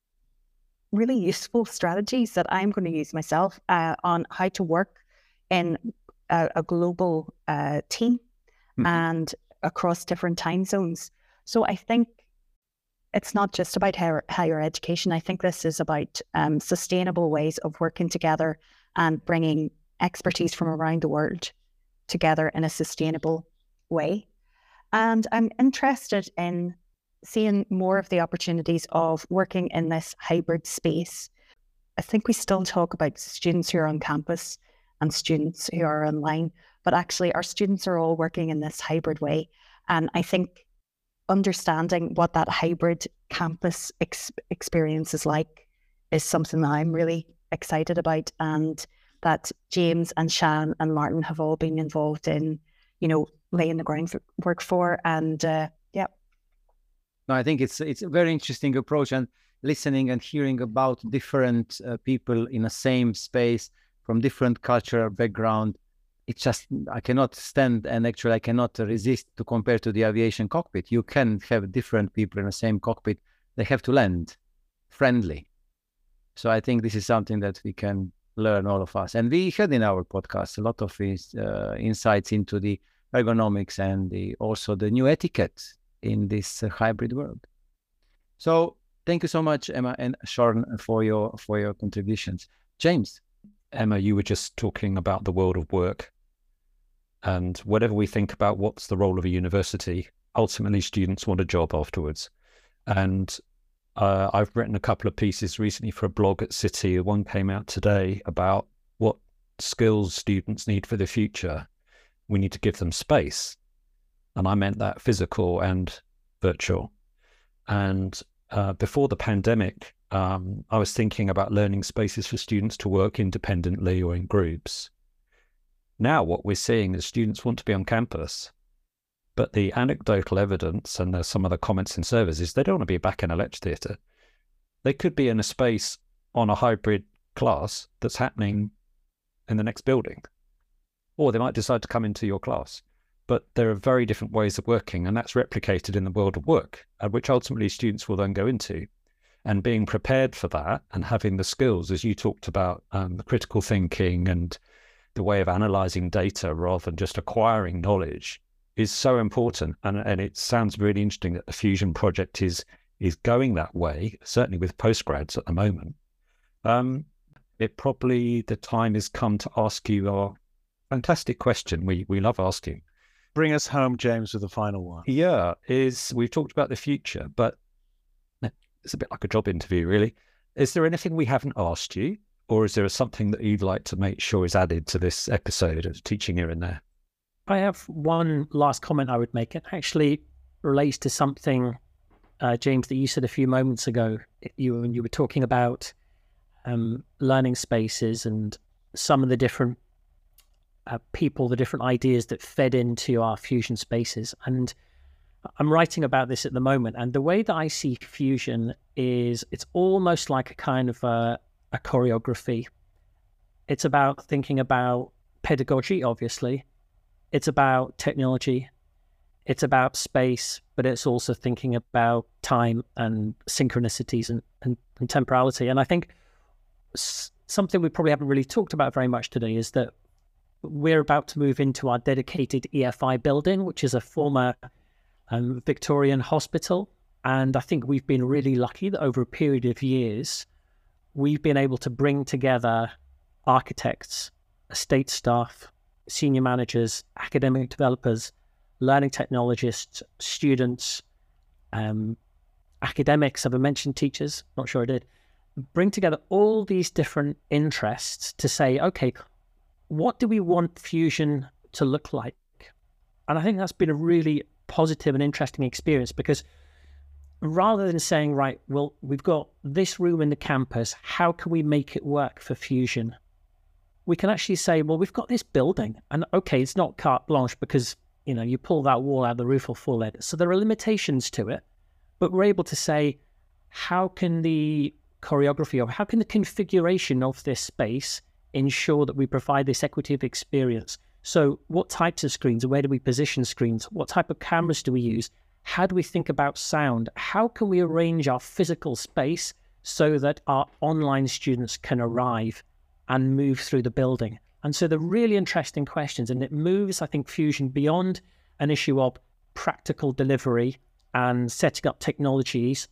really useful strategies that I'm going to use myself uh, on how to work in a, a global uh, team mm-hmm. and across different time zones. So I think it's not just about higher, higher education. I think this is about um, sustainable ways of working together and bringing expertise from around the world together in a sustainable way. And I'm interested in seeing more of the opportunities of working in this hybrid space. I think we still talk about students who are on campus and students who are online, but actually our students are all working in this hybrid way. And I think understanding what that hybrid campus ex- experience is like is something that I'm really excited about, and that James and Sian and Martin have all been involved in, you know, laying the groundwork for. And uh, yeah. No, I think it's it's a very interesting approach, and listening and hearing about different uh, people in the same space from different cultural background. It's just, I cannot stand, and actually I cannot resist to compare to the aviation cockpit. You can have different people in the same cockpit. They have to land friendly. So I think this is something that we can learn, all of us. And we had in our podcast a lot of his, uh, insights into the ergonomics and the also the new etiquette in this uh, hybrid world. So thank you so much, Emma and Sian, for your for your contributions. James. Emma, you were just talking about the world of work, and whatever we think about what's the role of a university, ultimately students want a job afterwards. And uh, I've written a couple of pieces recently for a blog at City. One came out today about what skills students need for the future. We need to give them space. And I meant that physical and virtual. And uh, before the pandemic, Um, I was thinking about learning spaces for students to work independently or in groups. Now what we're seeing is students want to be on campus, but the anecdotal evidence, and there's some of the comments in surveys, is they don't want to be back in a lecture theatre. They could be in a space on a hybrid class that's happening in the next building, or they might decide to come into your class. But there are very different ways of working, and that's replicated in the world of work, which ultimately students will then go into. And being prepared for that and having the skills, as you talked about, um, the critical thinking and the way of analysing data rather than just acquiring knowledge, is so important. And, and it sounds really interesting that the Fusion project is is going that way, certainly with postgrads at the moment. Um, it probably, the time has come to ask you our fantastic question we, we love asking. Bring us home, James, with the final one. Yeah, is we've talked about the future, but it's a bit like a job interview, really. Is there anything we haven't asked you, or is there something that you'd like to make sure is added to this episode of Teaching Here and There? I have one last comment I would make. It actually relates to something, uh, James, that you said a few moments ago. You, you were talking about um, learning spaces and some of the different uh, people, the different ideas that fed into our Fusion spaces. And I'm writing about this at the moment. And the way that I see Fusion is it's almost like a kind of a, a choreography. It's about thinking about pedagogy, obviously. It's about technology. It's about space, but it's also thinking about time and synchronicities and, and, and temporality. And I think s- something we probably haven't really talked about very much today is that we're about to move into our dedicated E F I building, which is a former um, Victorian hospital. And I think we've been really lucky that over a period of years, we've been able to bring together architects, estate staff, senior managers, academic developers, learning technologists, students, um, academics. Have I mentioned teachers? Not sure I did. Bring together all these different interests to say, okay, what do we want Fusion to look like? And I think that's been a really positive and interesting experience, because rather than saying, right, well, we've got this room in the campus, how can we make it work for Fusion? We can actually say, well, we've got this building, and okay, it's not carte blanche because, you know, you pull that wall out, the roof will fall in. So there are limitations to it, but we're able to say, how can the choreography or how can the configuration of this space ensure that we provide this equity of experience? So what types of screens, where do we position screens? What type of cameras do we use? How do we think about sound? How can we arrange our physical space so that our online students can arrive and move through the building? And so they're really interesting questions, and it moves, I think, Fusion beyond an issue of practical delivery and setting up technologies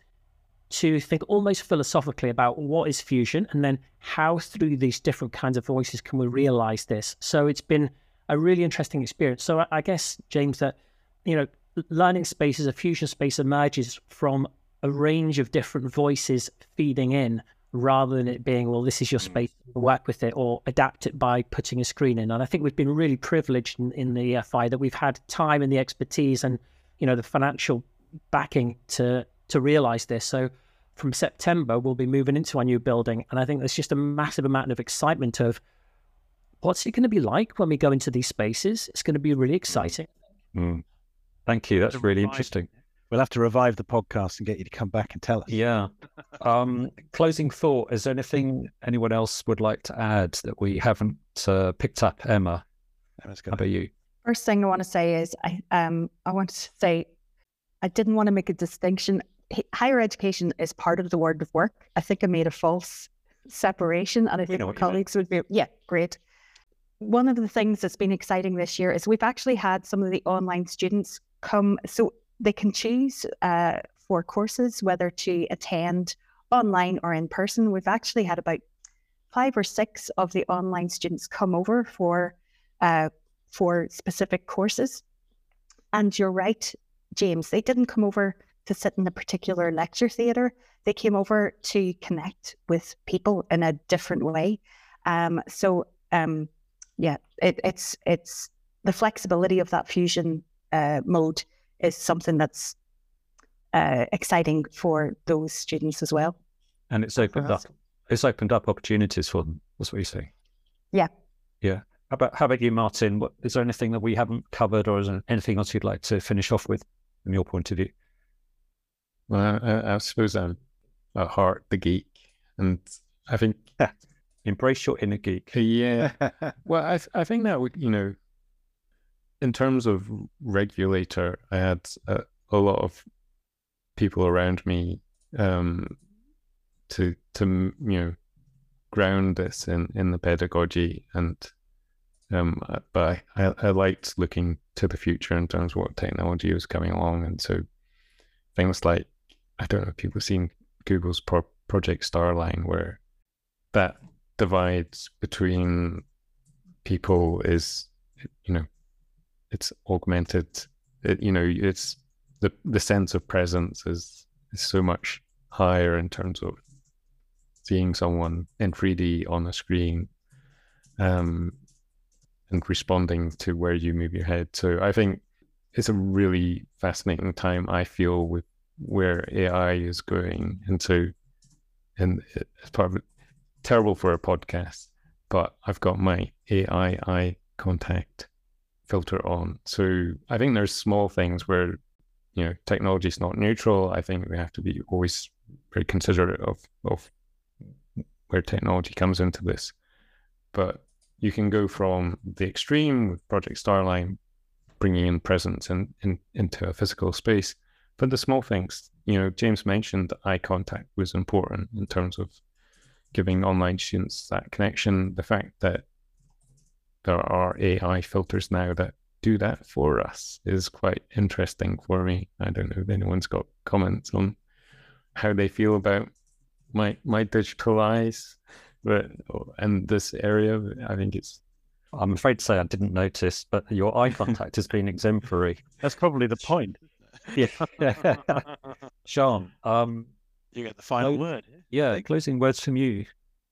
to think almost philosophically about what is Fusion, and then how through these different kinds of voices can we realize this. So it's been a really interesting experience. So I guess, James, that, you know, learning spaces, a Fusion space emerges from a range of different voices feeding in, rather than it being, well, this is your space, work with it or adapt it by putting a screen in. And I think we've been really privileged in, in the E F I that we've had time and the expertise and, you know, the financial backing to to realize this. So from September, we'll be moving into our new building. And I think there's just a massive amount of excitement of what's it going to be like when we go into these spaces. It's going to be really exciting. Mm. Thank you. That's really interesting. We'll have to revive the podcast and get you to come back and tell us. Yeah. Um, closing thought, is there anything anyone else would like to add that we haven't uh, picked up? Emma, how about you? First thing I want to say is I um I want to say I didn't want to make a distinction. H- higher education is part of the world of work. I think I made a false separation, and I think my colleagues would be, yeah, great. One of the things that's been exciting this year is we've actually had some of the online students come, so they can choose uh, for courses whether to attend online or in person. We've actually had about five or six of the online students come over for uh, for specific courses. And you're right, James, they didn't come over to sit in a particular lecture theatre. They came over to connect with people in a different way. Um, so um, yeah, it, it's it's the flexibility of that Fusion uh, mode is something that's uh, exciting for those students as well. And it's opened up, it's opened up opportunities for them. That's what you say. Yeah. Yeah. How about, how about you, Martin? What, is there anything that we haven't covered, or is there anything else you'd like to finish off with from your point of view? Well, I, I suppose I'm at heart the geek, and I think Embrace your inner geek. Yeah. Well, I th- I think that would, you know, in terms of regulator, I had a, a lot of people around me um, to to you know ground this in, in the pedagogy, and um, but I, I, I liked looking to the future in terms of what technology was coming along, and so things like, I don't know if people have seen Google's Pro- Project Starline, where that divide between people is, you know, it's augmented. It, you know, it's the the sense of presence is is so much higher in terms of seeing someone in three D on a screen, um, and responding to where you move your head. So I think it's a really fascinating time, I feel, with where A I is going. And so, and it's probably terrible for a podcast, but I've got my A I eye contact filter on. So I think there's small things where, you know, technology is not neutral. I think we have to be always very considerate of, of where technology comes into this. But you can go from the extreme with Project Starline, bringing in presence in, in, into a physical space. But the small things, you know, James mentioned eye contact was important in terms of giving online students that connection. The fact that there are A I filters now that do that for us is quite interesting for me. I don't know if anyone's got comments on how they feel about my my digital eyes, but in this area, I think it's. I'm afraid to say I didn't notice, but your eye contact has been exemplary. That's probably the point. Yeah. Sian, um, you get the final no, word. Yeah, closing words from you.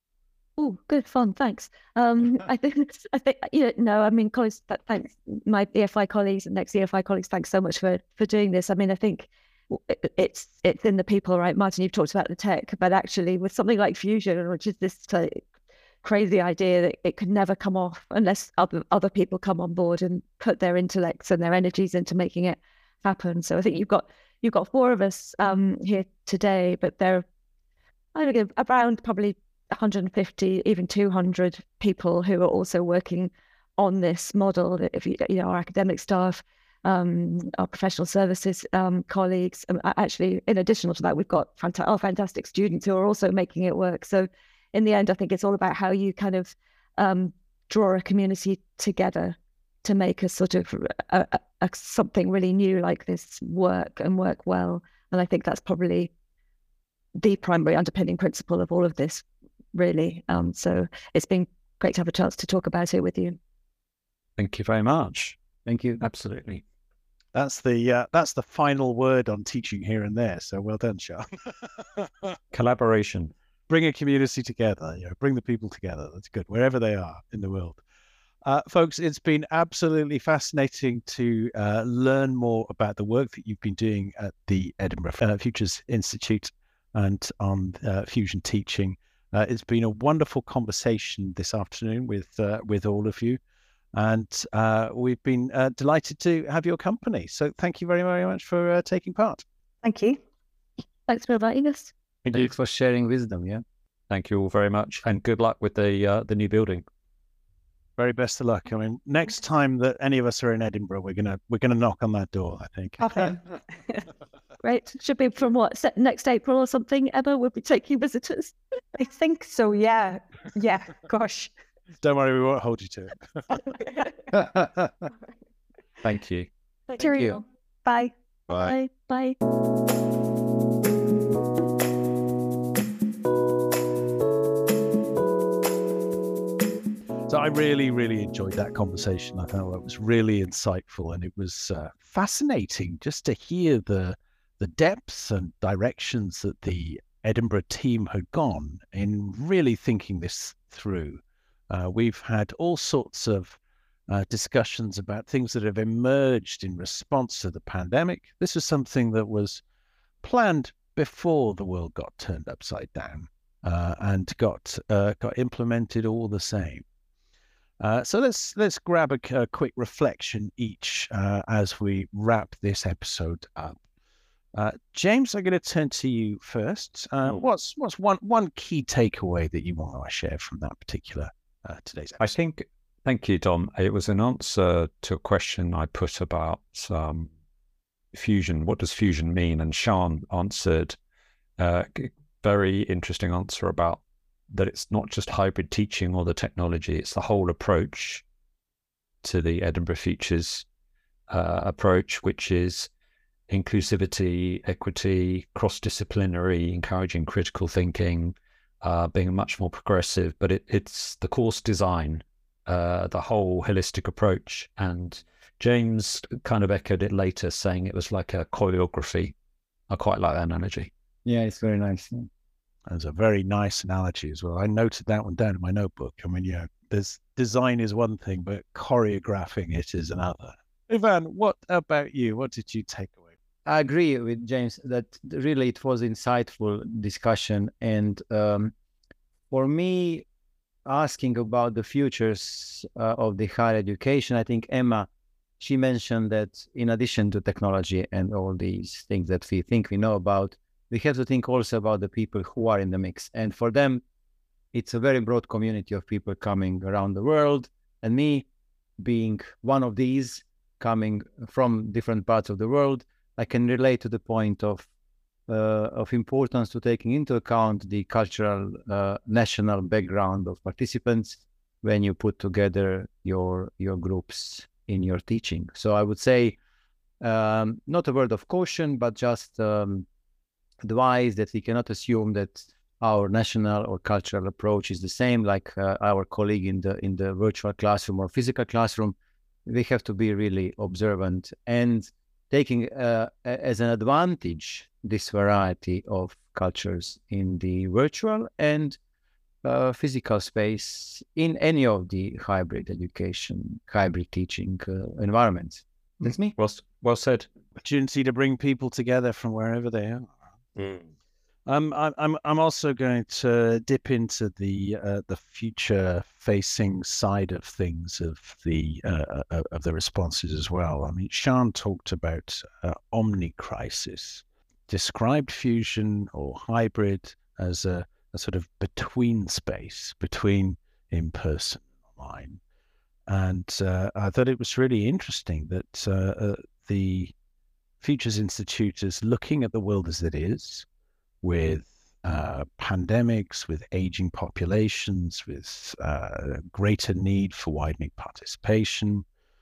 Oh, good fun. Thanks. Um, I think, I think, you know, no, I mean, colleagues, thanks, my E F I colleagues and next E F I colleagues, thanks so much for, for doing this. I mean, I think it's, it's in the people, right? Martin, you've talked about the tech, but actually with something like Fusion, which is this like, crazy idea that it could never come off unless other, other people come on board and put their intellects and their energies into making it happen. So I think you've got, you've got four of us um, here today, but there are, I don't know, around probably one hundred fifty, even two hundred people who are also working on this model. If you, you know, our academic staff, um, our professional services um, colleagues, and actually, in addition to that, we've got fanta- our fantastic students who are also making it work. So, in the end, I think it's all about how you kind of um, draw a community together to make a sort of a, a, a, something really new like this work and work well. And I think that's probably the primary underpinning principle of all of this, really. Um, so it's been great to have a chance to talk about it with you. Thank you very much. Thank you. Absolutely. That's the uh, that's the final word on teaching here and there. So well done, Sian. Collaboration. Bring a community together. You know, bring the people together. That's good, wherever they are in the world. Uh, folks, it's been absolutely fascinating to uh, learn more about the work that you've been doing at the Edinburgh uh, Futures Institute and on uh, Fusion teaching. Uh, it's been a wonderful conversation this afternoon with uh, with all of you, and uh, we've been uh, delighted to have your company. So thank you very, very much for uh, taking part. Thank you. Thanks for inviting us. Thank you for sharing wisdom. Yeah. Thank you all very much, and good luck with the uh, the new building. Very best of luck. I mean, next time that any of us are in Edinburgh, we're gonna we're gonna knock on that door, I think. Okay. Great. Should be from what, next April or something, Emma? We'll be taking visitors. I think so, yeah. Yeah, gosh. Don't worry, we won't hold you to it. Thank you. Thank Cheerio. you. Bye. Bye. Bye. Bye. So I really, really enjoyed that conversation. I thought it was really insightful, and it was uh, fascinating just to hear the the depths and directions that the Edinburgh team had gone in really thinking this through. Uh, we've had all sorts of uh, discussions about things that have emerged in response to the pandemic. This was something that was planned before the world got turned upside down uh, and got uh, got implemented all the same. Uh, so let's let's grab a, a quick reflection each uh, as we wrap this episode up. Uh, James, I'm going to turn to you first. Uh, Oh. what's what's one one key takeaway that you want to share from that particular uh, today's episode? I think, thank you, Dom. It was an answer to a question I put about um, fusion. What does fusion mean? And Sian answered a very interesting answer about that it's not just hybrid teaching or the technology, it's the whole approach to the Edinburgh Futures uh, approach, which is inclusivity, equity, cross-disciplinary, encouraging critical thinking, uh, being much more progressive, but it, it's the course design, uh, the whole holistic approach. And James kind of echoed it later, saying it was like a choreography. I quite like that analogy. Yeah, it's very nice. That's a very nice analogy as well. I noted that one down in my notebook. I mean, yeah, there's design is one thing, but choreographing it is another. Ivan, what about you? What did you take away? I agree with James that really it was insightful discussion. And um, for me, asking about the futures uh, of the higher education, I think Emma, she mentioned that in addition to technology and all these things that we think we know about, we have to think also about the people who are in the mix. And for them, it's a very broad community of people coming around the world. And me being one of these, coming from different parts of the world, I can relate to the point of uh, of importance to taking into account the cultural, uh, national background of participants when you put together your your groups in your teaching. So I would say um, not a word of caution, but just um, advise that we cannot assume that our national or cultural approach is the same like uh, our colleague in the in the virtual classroom or physical classroom. We have to be really observant and taking uh, as an advantage this variety of cultures in the virtual and uh, physical space in any of the hybrid education, hybrid teaching uh, environments. That's me. Well, well said. Opportunity to bring people together from wherever they are. Mm. Um, I'm I'm I'm also going to dip into the uh, the future facing side of things of the uh, of the responses as well. I mean, Sian talked about uh, omni-crisis, described fusion or hybrid as a, a sort of between space between in person and online, and uh, I thought it was really interesting that uh, uh, the Futures Institute is looking at the world as it is, with uh, pandemics, with aging populations, with uh, greater need for widening participation,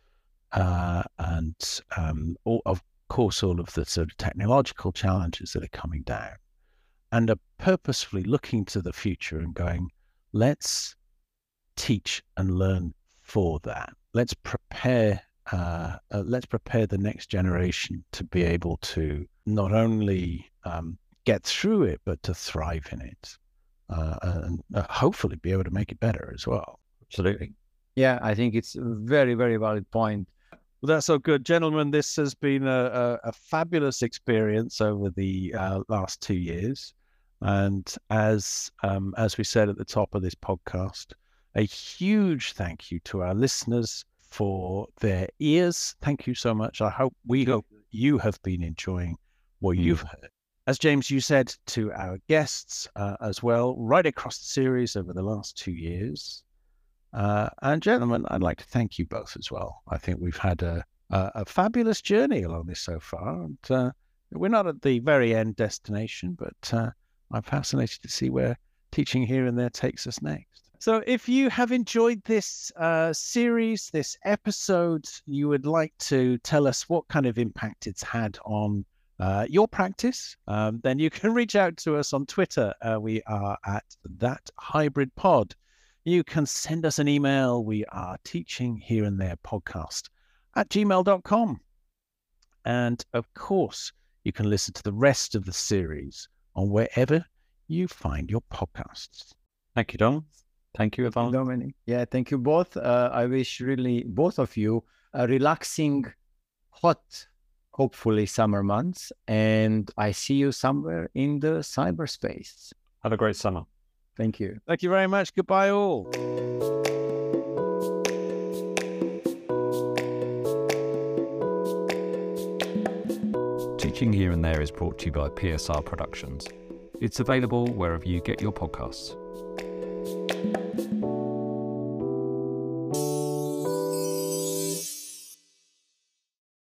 uh, and um, all, of course, all of the sort of technological challenges that are coming down, and are purposefully looking to the future and going, let's teach and learn for that. Let's prepare. Uh, uh, let's prepare the next generation to be able to not only um, get through it, but to thrive in it, uh, and uh, hopefully be able to make it better as well. Absolutely. Yeah, I think it's a very, very valid point. Well, that's all good. Gentlemen, this has been a, a, a fabulous experience over the uh, last two years. And as um, as we said at the top of this podcast, a huge thank you to our listeners for their ears. Thank you so much. I hope we hope you have been enjoying what you've heard. As James, you said to our guests uh, as well, right across the series over the last two years. Uh, and gentlemen, I'd like to thank you both as well. I think we've had a, a, a fabulous journey along this so far. And uh, we're not at the very end destination, but uh, I'm fascinated to see where teaching here and there takes us next. So if you have enjoyed this uh, series, this episode, you would like to tell us what kind of impact it's had on uh, your practice, um, then you can reach out to us on Twitter. Uh, we are at That Hybrid Pod. You can send us an email. We are teaching here and there podcast at gmail dot com. And of course, you can listen to the rest of the series on wherever you find your podcasts. Thank you, Dom. Thank you, Ivan. Dominic. Yeah, thank you both. Uh, I wish really both of you a relaxing, hot, hopefully summer months. And I see you somewhere in the cyberspace. Have a great summer. Thank you. Thank you very much. Goodbye, all. To Teaching Here and There is brought to you by P S R Productions. It's available wherever you get your podcasts.